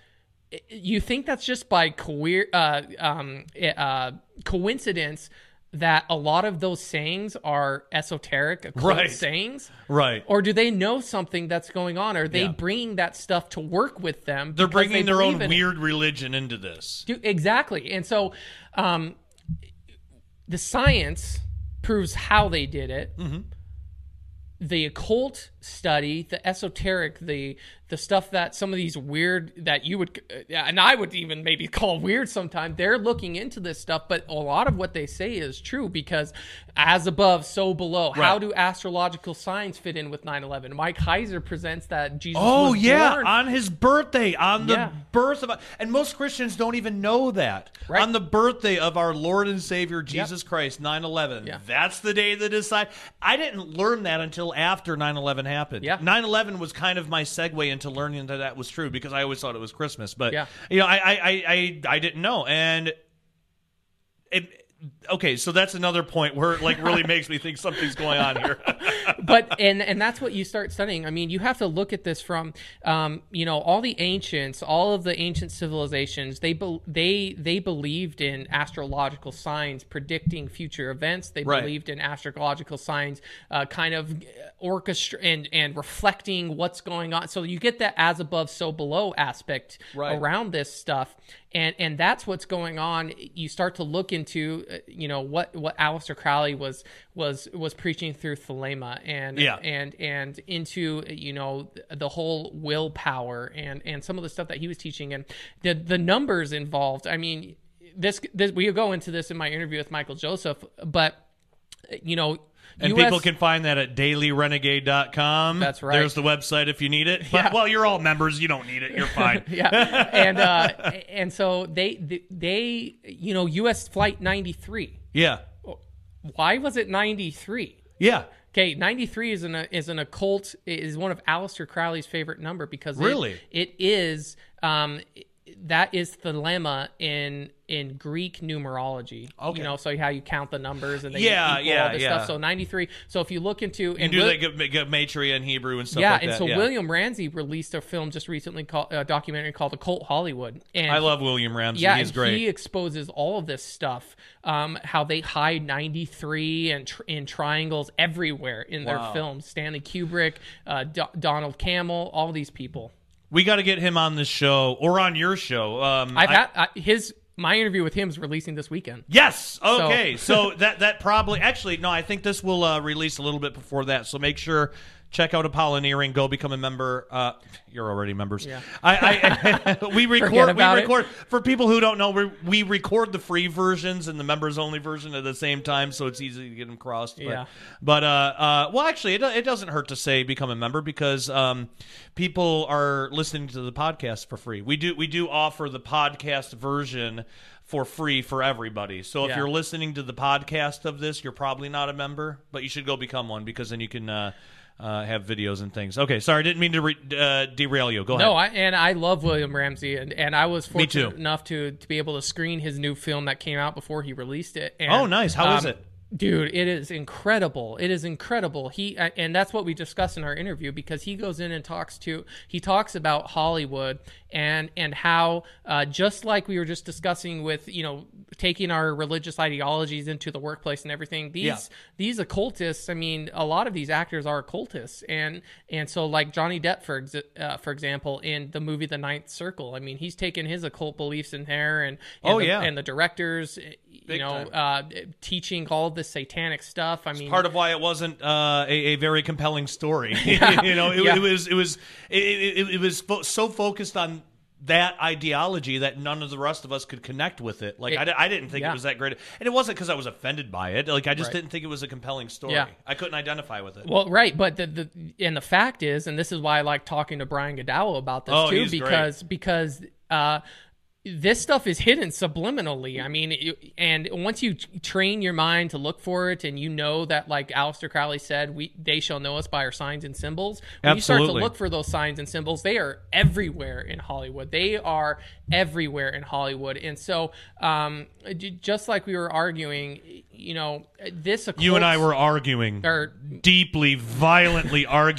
You think that's just by co- uh, um, uh, coincidence that a lot of those sayings are esoteric, occult Right. sayings? Right. Or do they know something that's going on? Are they Yeah. bringing that stuff to work with them? They're because bringing they their own believe in it? weird religion into this. Do- Exactly. And so um, the science proves how they did it. Mm-hmm. The occult study, the esoteric, the the stuff that some of these weird, that you would, and I would even maybe call weird sometimes, they're looking into this stuff, but a lot of what they say is true, because as above, so below. Right. How do astrological signs fit in with nine eleven? Mike Heiser presents that Jesus Oh, was yeah, born. on his birthday, on the Yeah. birth of... And most Christians don't even know that. Right. On the birthday of our Lord and Savior, Jesus yep. Christ, nine eleven. Yeah. That's the day that decide. I didn't learn that until after nine eleven happened. Yeah. nine eleven was kind of my segue into learning that that was true, because I always thought it was Christmas. But, yeah. you know, I, I, I, I didn't know. And... it. Okay, so that's another point where it like really makes me think something's going on here. But and and that's what you start studying. I mean, you have to look at this from, um, you know, all the ancients, all of the ancient civilizations. They be, they they believed in astrological signs predicting future events. They right. believed in astrological signs, uh, kind of orchestra and and reflecting what's going on. So you get that as above, so below aspect right. around this stuff. And and that's what's going on. You start to look into, uh, you know, what, what Aleister Crowley was was was preaching through Thelema, and yeah. and and into, you know, the whole willpower and, and some of the stuff that he was teaching, and the the numbers involved. I mean, this this we go into this in my interview with Michael Joseph, but you know. And U S people can find that at daily renegade dot com. That's right. There's the website if you need it. But, yeah. well, you're all members. You don't need it. You're fine. yeah. And uh, and so they, they, you know, U S Flight ninety-three. Yeah. Why was it ninety-three? Yeah. Okay, ninety-three is an is an occult, is one of Aleister Crowley's favorite number, because really it, it is um that is Thelema in in Greek numerology. Okay. You know, so how you count the numbers and they yeah, equal yeah, all this yeah. stuff. So ninety-three. So if you look into you and do Will, that gematria in Hebrew and stuff yeah, like and that. so yeah. William Ramsey released a film just recently called a documentary called Occult Hollywood. And I love William Ramsey. yeah, He's and great. He exposes all of this stuff, um, how they hide ninety-three and tr- in triangles everywhere in their Wow. films. Stanley Kubrick, uh, D- Donald Cammell, all these people. We got to get him on this show or on your show. Um, I've I, had I, his my interview with him is releasing this weekend. Yes. Okay. So, so that that probably actually no. I think this will uh, release a little bit before that. So make sure. Check out Apolloneering. Go become a member. Uh, you're already members. Yeah. I, I we record. Forget we about record for people who don't know. We, we record the free versions and the members only version at the same time, so it's easy to get them crossed. But, Yeah. But uh, uh, well, actually, it it doesn't hurt to say become a member, because um, people are listening to the podcast for free. We do we do offer the podcast version for free for everybody. So if Yeah. you're listening to the podcast of this, you're probably not a member, but you should go become one, because then you can. Uh, Uh, have videos and things. Okay, sorry, I didn't mean to re- uh, derail you. Go ahead. No, I, and I love William Ramsey, and, and I was Me too. fortunate enough to to be able to screen his new film that came out before he released it. And, Oh, nice. How um, is it? Dude, it is incredible. It is incredible. He and that's what we discussed in our interview, because he goes in and talks to he talks about Hollywood and and how uh, just like we were just discussing with, you know, taking our religious ideologies into the workplace and everything. These Yeah. these occultists, I mean, a lot of these actors are occultists, and and so like Johnny Depp, for ex- uh, for example, in the movie The Ninth Circle. I mean, he's taken his occult beliefs in there, and, and Oh, the, yeah. and the directors, you Big know, time. uh, teaching all this satanic stuff. I mean, Part of why it wasn't uh, a, a very compelling story. Yeah. you know, it, Yeah. it was it was it, it, it was fo- so focused on that ideology that none of the rest of us could connect with it. Like It- I, di- I didn't think yeah. it was that great, and it wasn't because I was offended by it. Like I just Right. didn't think it was a compelling story. Yeah. I couldn't identify with it. Well, right, but the, the and the fact is, and this is why I like talking to Brian Godow about this Oh, too, he's because because uh, this stuff is hidden subliminally. I mean, it, and once you train your mind to look for it, and you know that, like Aleister Crowley said, we they shall know us by our signs and symbols. When you start to Absolutely. look for those signs and symbols, they are everywhere in Hollywood. They are everywhere in Hollywood, and so um, j- just like we were arguing, you know, this occult, You and I were arguing, or deeply, violently arguing.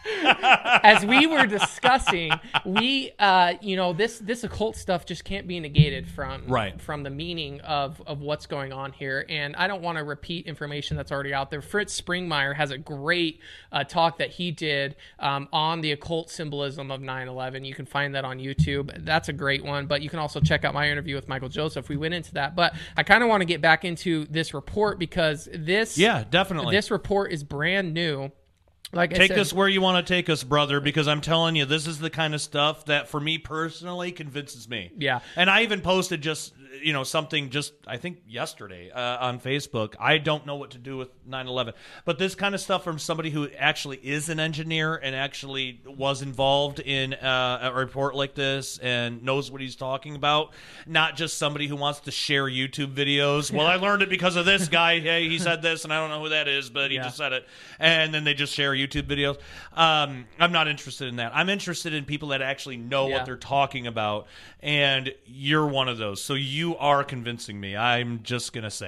as we were discussing, we, uh, you know, this this occult stuff just can't be negated from right. from the meaning of of what's going on here. And I don't want to repeat information that's already out there. Fritz Springmeier has a great uh, talk that he did um, on the occult symbolism of nine eleven. You can find that on YouTube. That's a great one. But you can also check out my interview with Michael Joseph. We went into that. But I kind of want to get back into this report because this, yeah, definitely, this report is brand new. Like I take said, us where you want to take us, brother, because I'm telling you, this is the kind of stuff that, for me personally, convinces me. Yeah. And I even posted just, you know, something just, I think, yesterday uh, on Facebook. I don't know what to do with nine eleven. But this kind of stuff from somebody who actually is an engineer and actually was involved in uh, a report like this and knows what he's talking about, not just somebody who wants to share YouTube videos. Well, I learned it because of this guy. Hey, he said this, and I don't know who that is, but he Yeah. just said it. And then they just share YouTube videos. Um, I'm not interested in that. I'm interested in people that actually know Yeah. what they're talking about, and you're one of those. So you are convincing me. I'm just gonna say.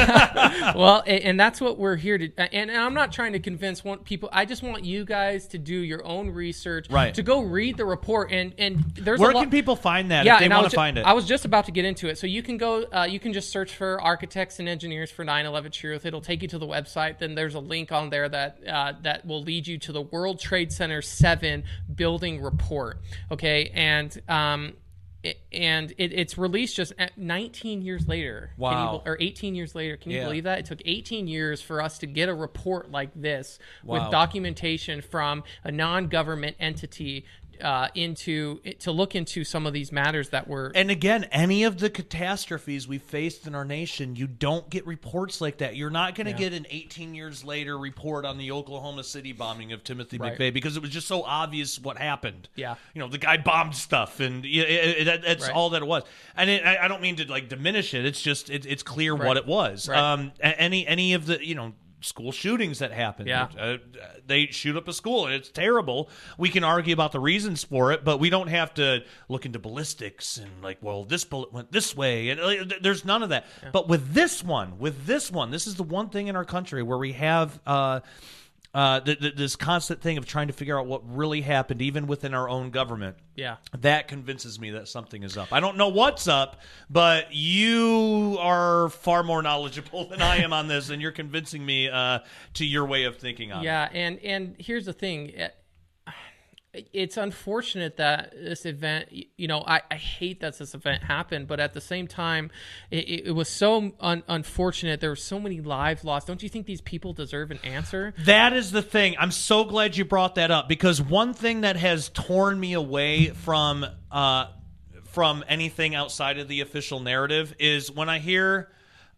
Well, and, and that's what we're here to. And, and I'm not trying to convince one people. I just want you guys to do your own research, Right. to go read the report. And and there's Where a lot, can people find that yeah, if they and I want was to ju- find it? I was just about to get into it. So you can go, uh, you can just search for architects and engineers for nine eleven Truth. It'll take you to the website. Then there's a link on there that uh, that will lead you to the World Trade Center seven building report. Okay, and um, it, and it, it's released just at nineteen years later. Can you Wow. be- or eighteen years later. Can you Yeah. believe that? It took eighteen years for us to get a report like this Wow. with documentation from a non-government entity uh, into to look into some of these matters that were. And again, any of the catastrophes we faced in our nation, you don't get reports like that. You're not going to Yeah. get an eighteen years later report on the Oklahoma City bombing of Timothy Right. McVeigh because it was just so obvious what happened. Yeah. You know, the guy bombed stuff, and it, it, it, that's Right. all that it was. And it, I I don't mean to like diminish it. It's just it, it's clear Right. what it was. Right. Um, a- any any of the you know. school shootings that happen. Yeah. Uh, they shoot up a school, and it's terrible. We can argue about the reasons for it, but we don't have to look into ballistics and like, well, this bullet went this way. And uh, th- there's none of that. Yeah. But with this one, with this one, this is the one thing in our country where we have uh, uh, th- th- this constant thing of trying to figure out what really happened, even within our own government. Yeah. That convinces me that something is up. I don't know what's up, but you are far more knowledgeable than I am on this, and you're convincing me uh, to your way of thinking on it. Yeah, and and here's the thing. It's unfortunate that this event, you know, I, I hate that this event happened, but at the same time, it, it was so un- unfortunate. There were so many lives lost. Don't you think these people deserve an answer? That is the thing. I'm so glad you brought that up, because one thing that has torn me away from uh, from anything outside of the official narrative is when I hear,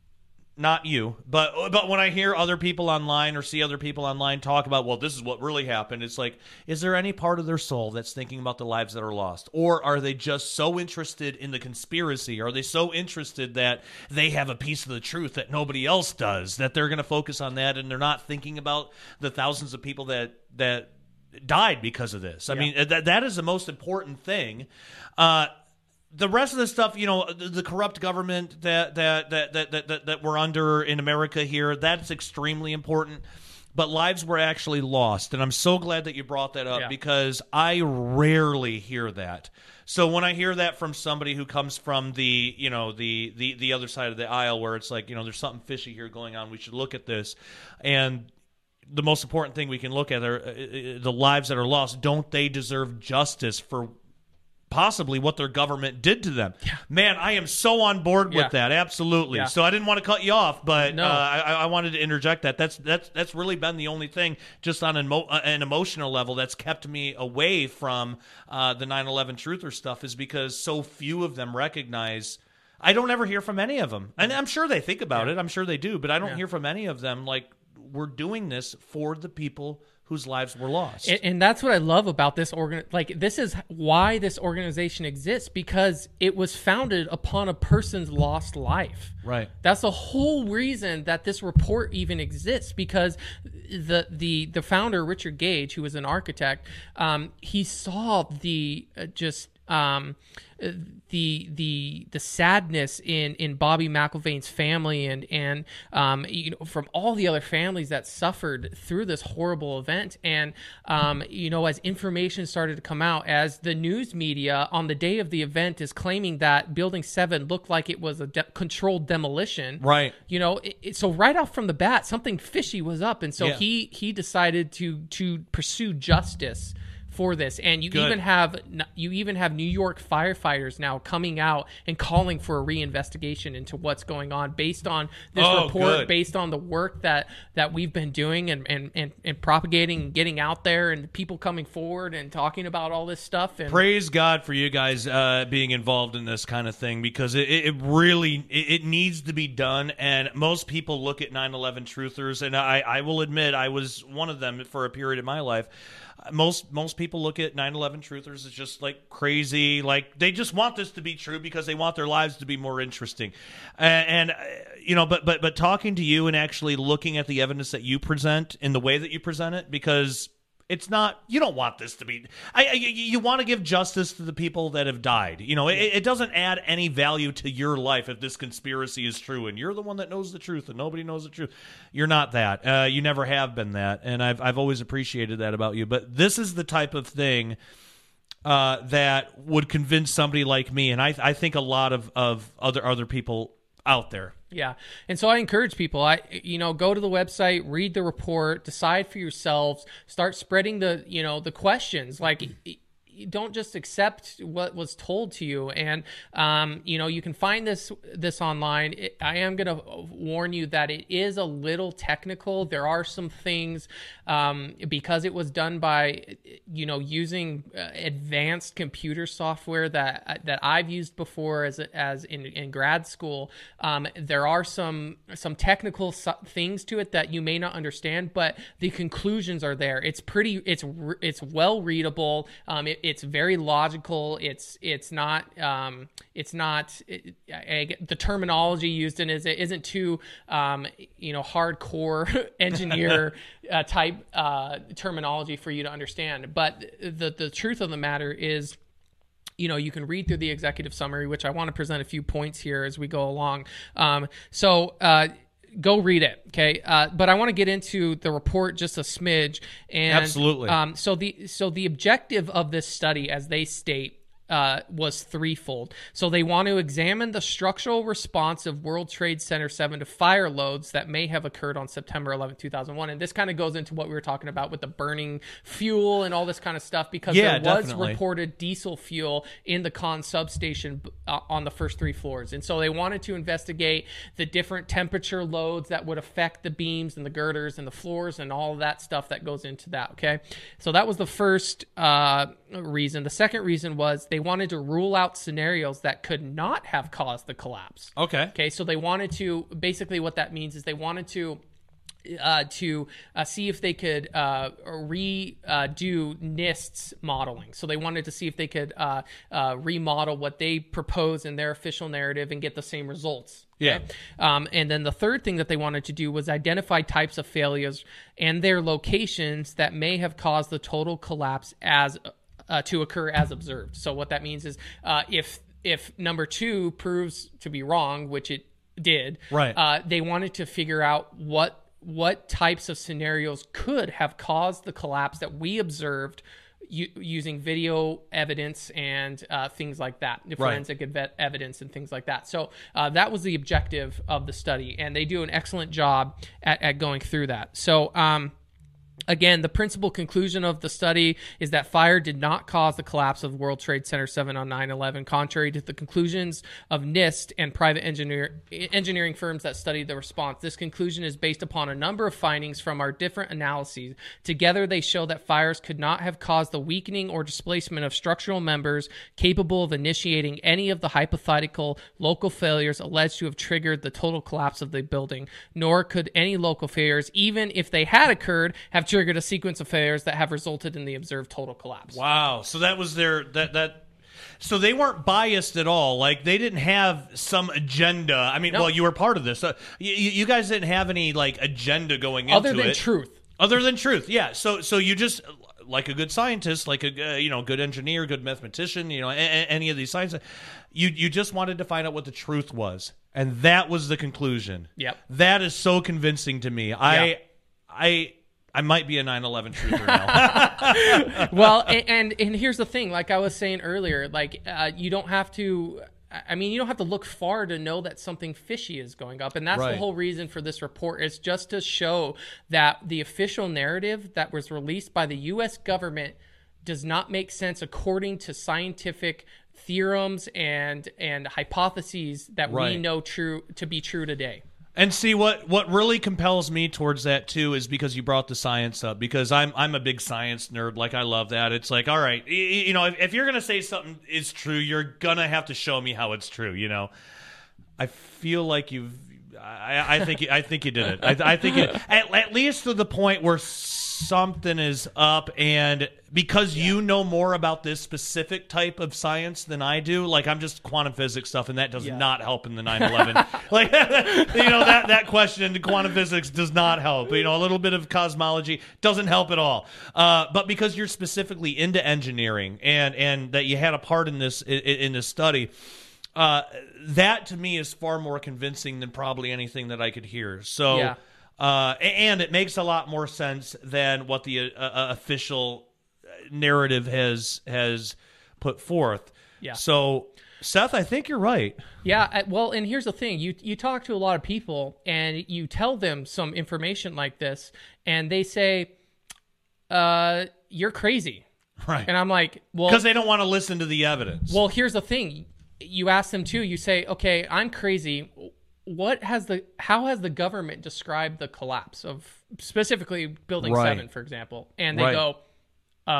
not you, but but when I hear other people online or see other people online talk about, well, this is what really happened, it's like, is there any part of their soul that's thinking about the lives that are lost? Or are they just so interested in the conspiracy? Are they so interested that they have a piece of the truth that nobody else does, that they're going to focus on that, and they're not thinking about the thousands of people that that died because of this? I Yeah. mean, that that is the most important thing. Uh, The rest of the stuff, you know, the, the corrupt government that that, that that that that that we're under in America here, that's extremely important. But lives were actually lost, and I'm so glad that you brought that up, Yeah. because I rarely hear that. So when I hear that from somebody who comes from the, you know, the the the other side of the aisle, where it's like, you know, there's something fishy here going on, we should look at this, and the most important thing we can look at are uh, the lives that are lost. Don't they deserve justice for possibly what their government did to them? Yeah. Man, I am so on board with Yeah. that. Absolutely. Yeah. So I didn't want to cut you off, but No. uh, I, I wanted to interject that. That's that's that's really been the only thing, just on an, emo- uh, an emotional level, that's kept me away from uh, the nine eleven truther stuff, is because so few of them recognize. I don't ever hear from any of them, and I'm sure they think about Yeah. it. I'm sure they do, but I don't Yeah. hear from any of them like, we're doing this for the people whose lives were lost. And, and that's what I love about this organ. Like, this is why this organization exists, because it was founded upon a person's lost life. Right. That's the whole reason that this report even exists, because the the the founder, Richard Gage, who was an architect, um, he saw the uh, just um, the the the sadness in in Bobby McIlvain's family and and um, you know, from all the other families that suffered through this horrible event. And um, you know, as information started to come out, as the news media on the day of the event is claiming that Building seven looked like it was a de- controlled demolition, right? You know, it, it, so right off from the bat, something fishy was up, and so yeah. he he decided to to pursue justice for this. And you Good. even have you even have New York firefighters now coming out and calling for a reinvestigation into what's going on based on this oh, report, good. based on the work that that we've been doing and, and, and, and propagating and getting out there, and people coming forward and talking about all this stuff. And praise God for you guys uh, being involved in this kind of thing, because it, it really it, it needs to be done. And most people look at nine eleven truthers, and I, I will admit I was one of them for a period of my life. Most most people look at nine eleven truthers as just like crazy, like they just want this to be true because they want their lives to be more interesting, and, and you know, but but but talking to you and actually looking at the evidence that you present in the way that you present it, because it's not, you don't want this to be, I, I, you want to give justice to the people that have died. You know, it, it doesn't add any value to your life if this conspiracy is true and you're the one that knows the truth and nobody knows the truth. You're not that. Uh, you never have been that. And I've, I've always appreciated that about you. But this is the type of thing uh, that would convince somebody like me. And I, I think a lot of, of other, other people out there. Yeah. And so I encourage people, I, you know, go to the website, read the report, decide for yourselves, start spreading the, you know, the questions. Like, don't just accept what was told to you. And, um, you know, you can find this, this online. It, I am going to warn you that it is a little technical. There are some things, um, because it was done by, you know, using uh, advanced computer software that, that I've used before as, as in, in grad school. Um, there are some, some technical so- things to it that you may not understand, but the conclusions are there. It's pretty, it's, it's well readable. Um, it, It's very logical. It's it's not um, it's not it, I, the terminology used in it isn't too um, you know hardcore engineer uh, type uh, terminology for you to understand. But the the truth of the matter is, you know, you can read through the executive summary, which I want to present a few points here as we go along. Um, so. Uh, Go read it, okay? Uh, but I want to get into the report just a smidge. And, Absolutely. Um, so the so the objective of this study, as they state, uh, was threefold. So they want to examine the structural response of World Trade Center seven to fire loads that may have occurred on September eleventh, two thousand one. And this kind of goes into what we were talking about with the burning fuel and all this kind of stuff, because yeah, there was definitely. reported diesel fuel in the Con substation uh, on the first three floors. And so they wanted to investigate the different temperature loads that would affect the beams and the girders and the floors and all of that stuff that goes into that, okay? So that was the first uh, reason. The second reason was they They wanted to rule out scenarios that could not have caused the collapse. Okay. Okay. So they wanted to, basically what that means is they wanted to, uh, to uh, see if they could uh, redo uh, NIST's modeling. So they wanted to see if they could uh, uh, remodel what they propose in their official narrative and get the same results. Yeah. Okay? Um, and then the third thing that they wanted to do was identify types of failures and their locations that may have caused the total collapse as Uh, to occur as observed. So what that means is uh, if if number two proves to be wrong, which it did, right? Uh, they wanted to figure out what what types of scenarios could have caused the collapse that we observed u- using video evidence and uh, things like that, the forensic right. ev- evidence and things like that. So uh, that was the objective of the study, and they do an excellent job at, at going through that. So. Um, Again, the principal conclusion of the study is that fire did not cause the collapse of World Trade Center seven on nine eleven, contrary to the conclusions of NIST and private engineer, engineering firms that studied the response. This conclusion is based upon a number of findings from our different analyses. Together, they show that fires could not have caused the weakening or displacement of structural members capable of initiating any of the hypothetical local failures alleged to have triggered the total collapse of the building, nor could any local failures, even if they had occurred, have triggered a sequence of failures that have resulted in the observed total collapse. Wow. So that was their that that so they weren't biased at all. Like they didn't have some agenda. I mean, no. well, you were part of this. Uh, you, you guys didn't have any like agenda going into it. Other than truth. Other than truth. Yeah. So so you just like a good scientist, like a uh, you know good engineer, good mathematician, you know, a- a- any of these sciences, you you just wanted to find out what the truth was, and that was the conclusion. Yep. That is so convincing to me. I Yeah. I I might be a nine eleven truther now. Well, and, and and here's the thing. Like I was saying earlier, like uh, you don't have to. I mean, you don't have to look far to know that something fishy is going up. And that's Right. the whole reason for this report, is just to show that the official narrative that was released by the U S government does not make sense according to scientific theorems and and hypotheses that we Right. know true to be true today. And see, what what really compels me towards that too is because you brought the science up. Because I'm I'm a big science nerd. Like, I love that. It's like, all right, y- y- you know, if, if you're gonna say something is true, you're gonna have to show me how it's true. You know, I feel like you've. I, I think you- I think you did it. I, I think it, at, at least to the point where something is up, and because you know more about this specific type of science than I do, like I'm just quantum physics stuff, and that does Yeah. not help in the nine eleven. Like, you know, that that question in quantum physics does not help. You know, a little bit of cosmology doesn't help at all. Uh, but because you're specifically into engineering, and and that you had a part in this in, in this study. Uh, that to me is far more convincing than probably anything that I could hear. So, Yeah. uh, and it makes a lot more sense than what the uh, uh, official narrative has has put forth. Yeah. So, Seth, I think you're right. Yeah, I- well, and here's the thing. You you talk to a lot of people and you tell them some information like this, and they say, uh, you're crazy. Right. And I'm like, well, Because they don't want to listen to the evidence. well, here's the thing. You ask them too. You say, okay, I'm crazy. What has the how has the government described the collapse of specifically Building Right. Seven, for example? And they Right. go, uh,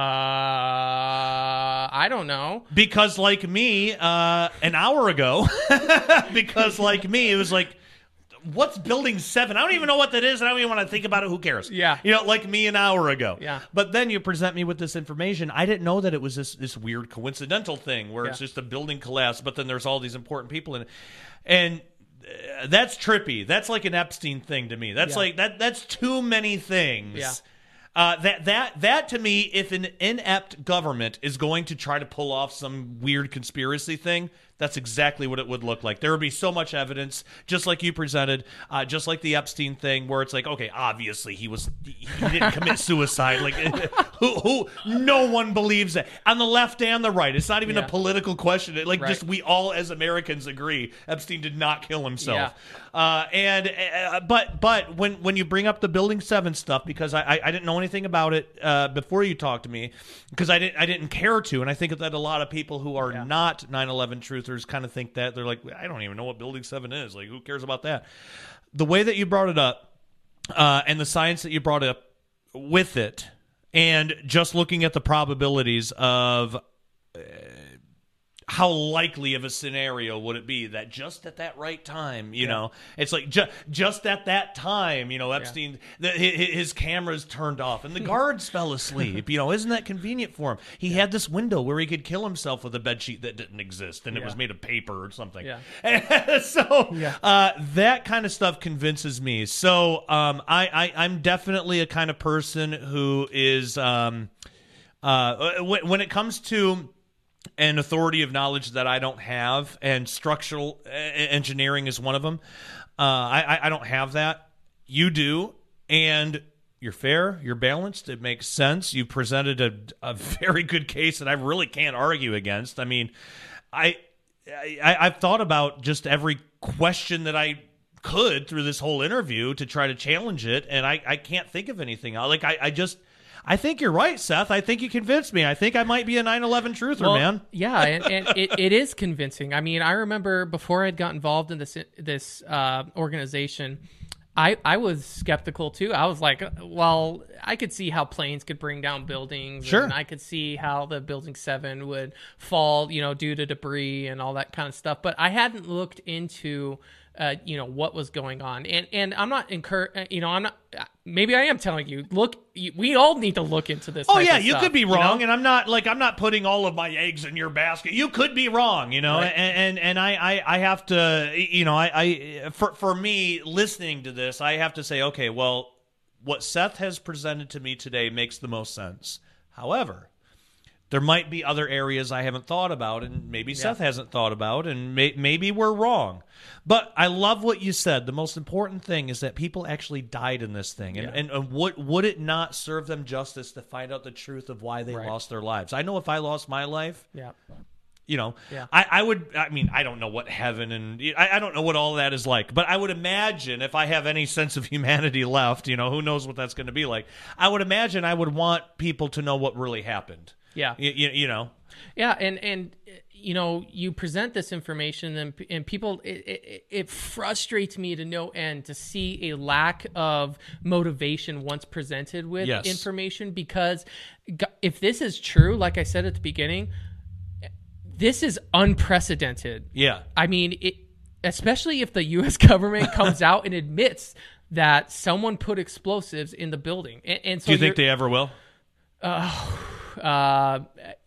I don't know. Because like me, uh, an hour ago, because like me, it was like, what's Building seven? I don't even know what that is. And I don't even want to think about it. Who cares? Yeah. You know, like me an hour ago. Yeah. But then you present me with this information. I didn't know that it was this this weird coincidental thing where it's Yeah. just a building collapse, but then there's all these important people in it. And uh, that's trippy. That's like an Epstein thing to me. That's Yeah. like, that. that's too many things. Yeah. Uh, that that that to me, if an inept government is going to try to pull off some weird conspiracy thing, that's exactly what it would look like. There would be so much evidence, just like you presented, uh, just like the Epstein thing, where it's like, okay, obviously he was he didn't commit suicide. Like, who who no one believes that on the left and the right. It's not even Yeah. a political question. It, like, Right. just we all as Americans agree Epstein did not kill himself. Yeah. Uh, and uh, but but when when you bring up the Building Seven stuff, because I I, I didn't know anything about it uh, before you talked to me, because I didn't I didn't care to, and I think that a lot of people who are Yeah. not nine eleven truthers kind of think that. They're like, I don't even know what Building Seven is. Like, who cares about that? The way that you brought it up, uh, and the science that you brought up with it, and just looking at the probabilities of uh, how likely of a scenario would it be that just at that right time, you Yeah. know, it's like ju- just at that time, you know, Epstein, the, his, his cameras turned off and the guards fell asleep. You know, isn't that convenient for him? He had this window where he could kill himself with a bedsheet that didn't exist, and it Yeah. was made of paper or something. Yeah. so Yeah. uh, that kind of stuff convinces me. So um, I, I, I'm definitely a kind of person who is, um, uh, when, when it comes to an authority of knowledge that I don't have, and structural uh, engineering is one of them. Uh, I, I don't have that. You do, and you're fair, you're balanced, it makes sense. You presented a, a very good case that I really can't argue against. I mean, I, I I've thought about just every question that I could through this whole interview to try to challenge it, and I, I can't think of anything. Like, I, I just... I think you're right, Seth. I think you convinced me. I think I might be a nine eleven truther, Well, man. Yeah, and, and it, it is convincing. I mean, I remember before I'd got involved in this this uh, organization, I I was skeptical too. I was like, well, I could see how planes could bring down buildings. Sure. And I could see how the Building seven would fall, you know, due to debris and all that kind of stuff. But I hadn't looked into Uh, you know what was going on, and and I'm not incur. You know, I'm not. Maybe I am telling you. Look, you, we all need to look into this. Oh type yeah, of you stuff, could be you wrong, know? and I'm not like I'm not putting all of my eggs in your basket. You could be wrong, you know, Right. and and and I, I I have to, you know, I I for for me listening to this, I have to say, okay, well, what Seth has presented to me today makes the most sense. However, there might be other areas I haven't thought about, and maybe yeah. Seth hasn't thought about, and may, maybe we're wrong. But I love what you said. The most important thing is that people actually died in this thing. And, yeah. and, and would, would it not serve them justice to find out the truth of why they right. lost their lives? I know if I lost my life, yeah. you know, yeah. I, I would, I mean, I don't know what heaven and, I, I don't know what all that is like. But I would imagine if I have any sense of humanity left, you know, who knows what that's going to be like. I would imagine I would want people to know what really happened. Yeah. You, you, you know. Yeah, and, and you know, you present this information, and, and people, it, it, it frustrates me to no end to see a lack of motivation once presented with yes. information, because if this is true, like I said at the beginning, this is unprecedented. Yeah. I mean, it, especially if the U S government comes out and admits that someone put explosives in the building. And, and so do you think they ever will? Uh, uh,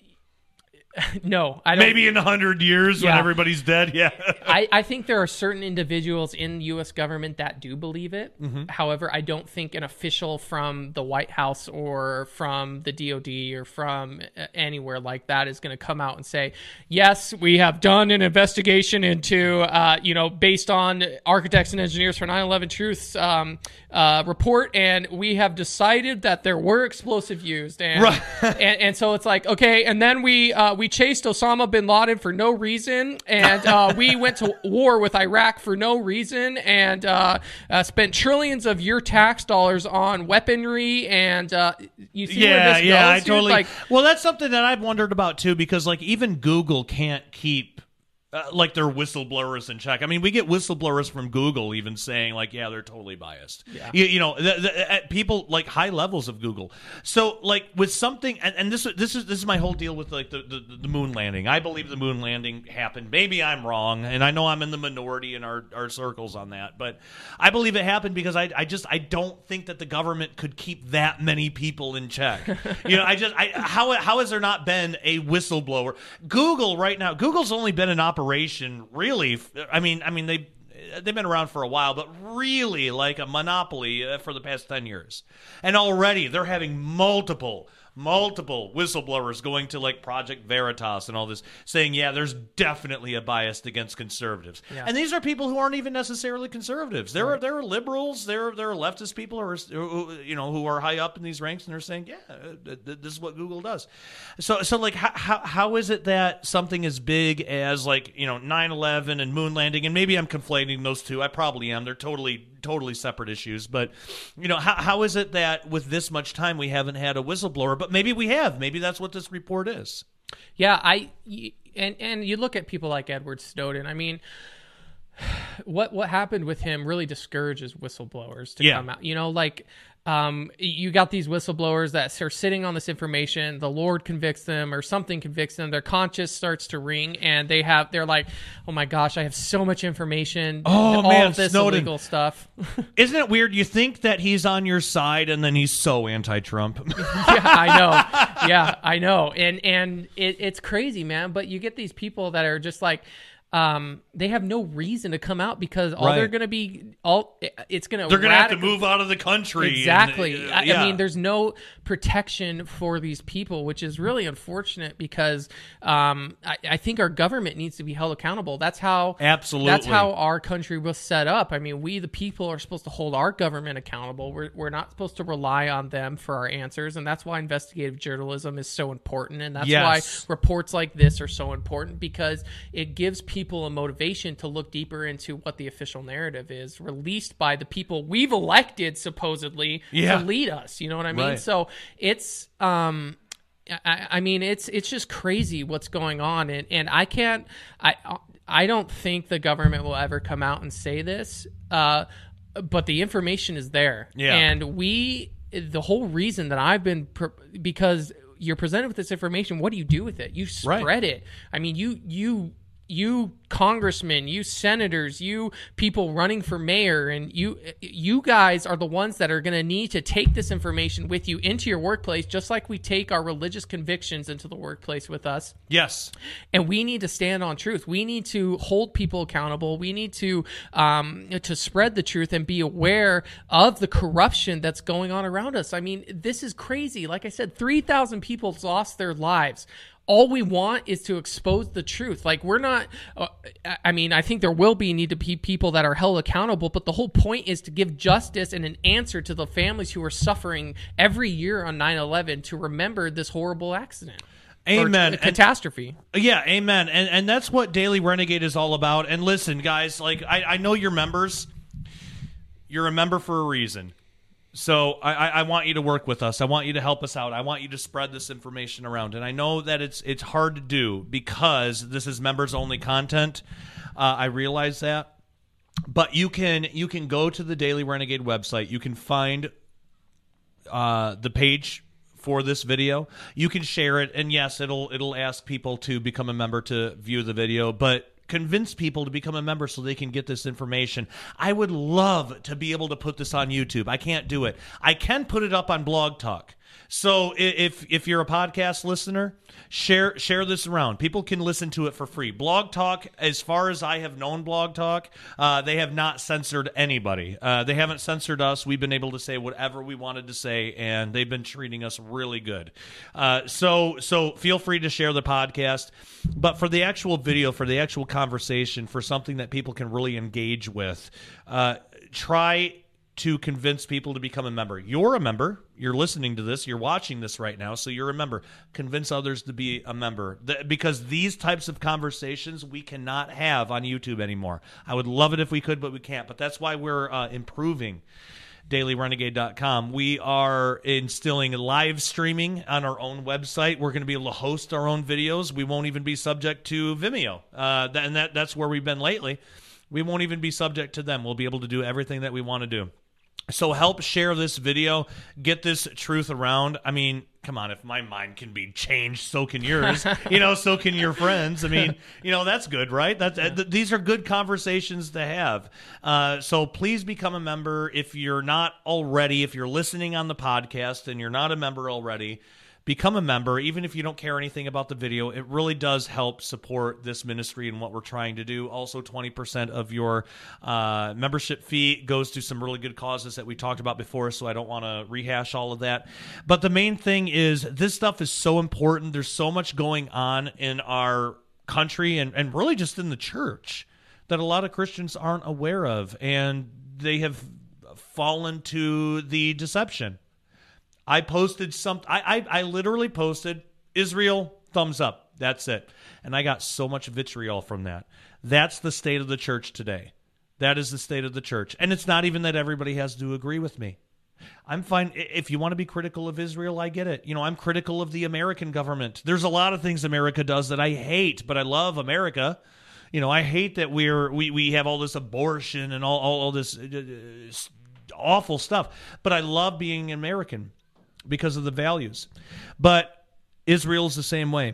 no, I don't. Maybe in a hundred years yeah. when everybody's dead. Yeah. I, I think there are certain individuals in the U S government that do believe it. Mm-hmm. However, I don't think an official from the White House or from the D O D or from anywhere like that is going to come out and say, yes, we have done an investigation into, uh, you know, based on Architects and Engineers for nine eleven Truth's um, uh, report, and we have decided that there were explosives used. And, right. and, and so it's like, okay, and then we, uh, we chased Osama bin Laden for no reason, and uh, we went to war with Iraq for no reason, and uh, uh, spent trillions of your tax dollars on weaponry, and uh, you see yeah, where this yeah, goes? I Dude? totally. Like, well, that's something that I've wondered about too, because like even Google can't keep. Uh, like their whistleblowers in check. I mean, we get whistleblowers from Google even saying like, yeah, they're totally biased. Yeah. You, you know, the, the, uh, people like high levels of Google. So like with something, and, and this this is this is my whole deal with like the, the the moon landing. I believe the moon landing happened. Maybe I'm wrong, and I know I'm in the minority in our, our circles on that, but I believe it happened because I I just I don't think that the government could keep that many people in check. You know, I just I how how has there not been a whistleblower? Google right now. Google's only been in operation. Really, I mean, I mean they they've been around for a while, but really like a monopoly uh, for the past ten years, and already they're having multiple. Multiple whistleblowers going to like Project Veritas and all this saying, yeah, there's definitely a bias against conservatives. Yeah. And these are people who aren't even necessarily conservatives. There right. are there are liberals, there there are leftist people who are who, you know who are high up in these ranks, and they're saying, yeah, this is what Google does. So so like how how, how is it that something as big as like, you know, nine eleven and moon landing, and maybe I'm conflating those two. I probably am. They're totally totally separate issues, but you know, how how is it that with this much time we haven't had a whistleblower? But maybe we have. Maybe that's what this report is. Yeah, I and and you look at people like Edward Snowden. I mean, what what happened with him really discourages whistleblowers to yeah. come out. You know, like um, you got these whistleblowers that are sitting on this information. The Lord convicts them, or something convicts them. Their conscience starts to ring, and they have they're like, "Oh my gosh, I have so much information. Oh all man, of this Snowden. illegal stuff." Isn't it weird? You think that he's on your side, and then he's so anti-Trump. Yeah, I know. Yeah, I know. And and it, it's crazy, man. But you get these people that are just like, um, they have no reason to come out because all right. they're going to be all it's going to they're going to have to move out of the country. Exactly. And, uh, I, yeah. I mean, there's no protection for these people, which is really unfortunate because um, I, I think our government needs to be held accountable. That's how absolutely that's how our country was set up. I mean, we the people are supposed to hold our government accountable. We're we're not supposed to rely on them for our answers, and that's why investigative journalism is so important, and that's yes. why reports like this are so important because it gives people people a motivation to look deeper into what the official narrative is released by the people we've elected supposedly yeah. to lead us. You know what I mean? Right. So it's, um, I, I mean, it's, it's just crazy what's going on. And, and I can't, I, I don't think the government will ever come out and say this, uh, but the information is there. Yeah. And we, the whole reason that I've been, because you're presented with this information, what do you do with it? You spread right. it. I mean, you, you, you congressmen, you senators, you people running for mayor, and you you guys are the ones that are going to need to take this information with you into your workplace, just like we take our religious convictions into the workplace with us. Yes. And we need to stand on truth. We need to hold people accountable. We need to um, to spread the truth and be aware of the corruption that's going on around us. I mean, this is crazy. Like I said, three thousand people lost their lives. All we want is to expose the truth. Like, we're not, uh, I mean, I think there will be need to be people that are held accountable, but the whole point is to give justice and an answer to the families who are suffering every year on nine eleven to remember this horrible accident. Amen. Or catastrophe. And, yeah, amen. And and that's what Daily Renegade is all about. And listen, guys, like, I, I know you're members. You're a member for a reason. So I, I want you to work with us. I want you to help us out. I want you to spread this information around. And I know that it's it's hard to do because this is members-only content. Uh, I realize that. But you can you can go to the Daily Renegade website. You can find uh, the page for this video. You can share it. And yes, it'll it'll ask people to become a member to view the video. But convince people to become a member so they can get this information. I would love to be able to put this on YouTube. I can't do it. I can put it up on Blog Talk. So if if you're a podcast listener, share share this around. People can listen to it for free. Blog Talk, as far as I have known Blog Talk, uh, they have not censored anybody. Uh, they haven't censored us. We've been able to say whatever we wanted to say, and they've been treating us really good. Uh, so so feel free to share the podcast. But for the actual video, for the actual conversation, for something that people can really engage with, uh, try to convince people to become a member. You're a member. You're listening to this. You're watching this right now, so you're a member. Convince others to be a member. The, because these types of conversations we cannot have on YouTube anymore. I would love it if we could, but we can't. But that's why we're uh, improving daily renegade dot com. We are instilling live streaming on our own website. We're going to be able to host our own videos. We won't even be subject to Vimeo. Uh, that, and that, that's where we've been lately. We won't even be subject to them. We'll be able to do everything that we want to do. So help share this video, get this truth around. I mean, come on, if my mind can be changed, so can yours. You know, so can your friends. I mean, you know, that's good, right? That's, yeah. th- these are good conversations to have. Uh, so please become a member if you're not already. If you're listening on the podcast and you're not a member already, become a member. Even if you don't care anything about the video, it really does help support this ministry and what we're trying to do. Also, twenty percent of your uh, membership fee goes to some really good causes that we talked about before, so I don't want to rehash all of that. But the main thing is this stuff is so important. There's so much going on in our country and, and really just in the church that a lot of Christians aren't aware of, and they have fallen to the deception. I posted some. I, I I literally posted Israel thumbs up. That's it, and I got so much vitriol from that. That's the state of the church today. That is the state of the church, and it's not even that everybody has to agree with me. I'm fine if you want to be critical of Israel. I get it. You know, I'm critical of the American government. There's a lot of things America does that I hate, but I love America. You know, I hate that we're we we have all this abortion and all all, all this uh, awful stuff, but I love being American because of the values. But Israel's the same way.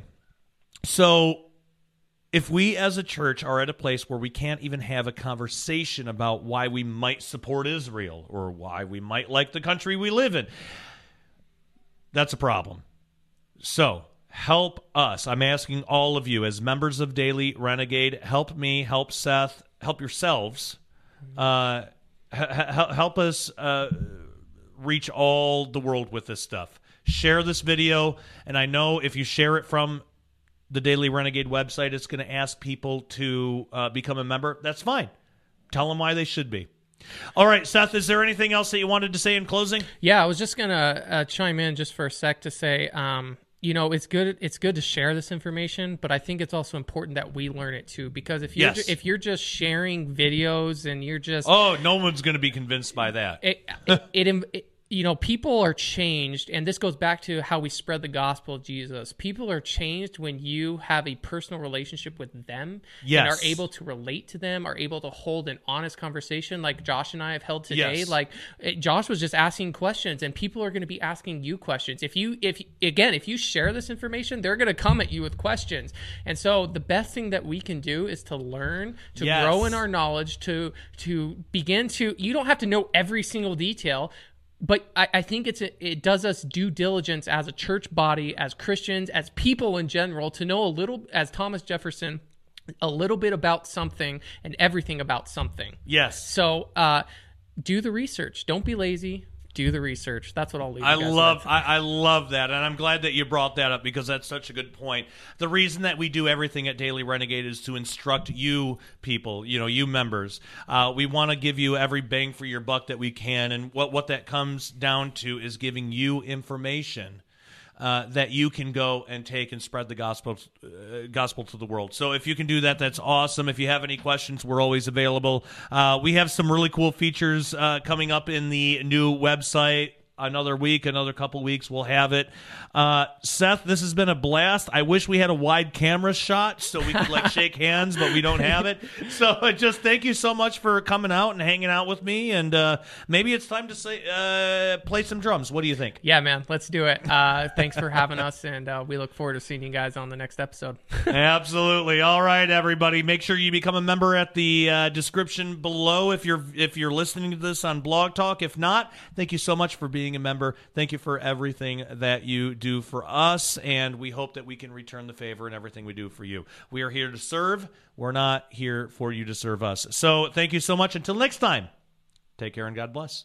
So if we as a church are at a place where we can't even have a conversation about why we might support Israel or why we might like the country we live in, that's a problem. So help us. I'm asking all of you as members of Daily Renegade, help me, help Seth, help yourselves, uh, h- help us uh, reach all the world with this stuff. Share this video, and I know if you share it from the Daily Renegade website, it's going to ask people to uh, become a member. That's fine. Tell them why they should be. All right, Seth, is there anything else that you wanted to say in closing? Yeah, I was just going to uh, chime in just for a sec to say, um, you know, it's good It's good to share this information, but I think it's also important that we learn it too, because if you're, yes. ju- if you're just sharing videos and you're just... Oh, no one's going to be convinced by that. It, it, it, it you know, people are changed, and this goes back to how we spread the gospel of Jesus. People are changed when you have a personal relationship with them yes. and are able to relate to them, are able to hold an honest conversation like Josh and I have held today. Yes. Like it, Josh was just asking questions, and people are going to be asking you questions. If you, if again, if you share this information, they're going to come at you with questions. And so the best thing that we can do is to learn, to yes. grow in our knowledge, to to begin to. You don't have to know every single detail. But I, I think it's a, it does us due diligence as a church body, as Christians, as people in general, to know a little, as Thomas Jefferson, a little bit about something and everything about something. Yes. So uh, do the research. Don't be lazy. Do the research. That's what I'll leave you I guys love with. I, I love that, and I'm glad that you brought that up because that's such a good point. The reason that we do everything at Daily Renegade is to instruct you people, you know, you members. Uh, we want to give you every bang for your buck that we can, and what, what that comes down to is giving you information Uh, that you can go and take and spread the gospel uh, gospel to the world. So if you can do that, that's awesome. If you have any questions, we're always available. Uh, we have some really cool features uh, coming up in the new website. Another week, another couple weeks, we'll have it. Uh, Seth, this has been a blast. I wish we had a wide camera shot so we could like shake hands, but we don't have it. So uh, just thank you so much for coming out and hanging out with me. And uh, maybe it's time to say uh, play some drums. What do you think? Yeah, man, let's do it. Uh, thanks for having us, and uh, we look forward to seeing you guys on the next episode. Absolutely. All right, everybody, make sure you become a member at the uh, description below if you're if you're listening to this on Blog Talk. If not, thank you so much for being a member. Thank you for everything that you do for us, and we hope that we can return the favor in everything we do for you. We are here to serve. We're not here for you to serve us. So thank you so much. Until next time, take care and God bless.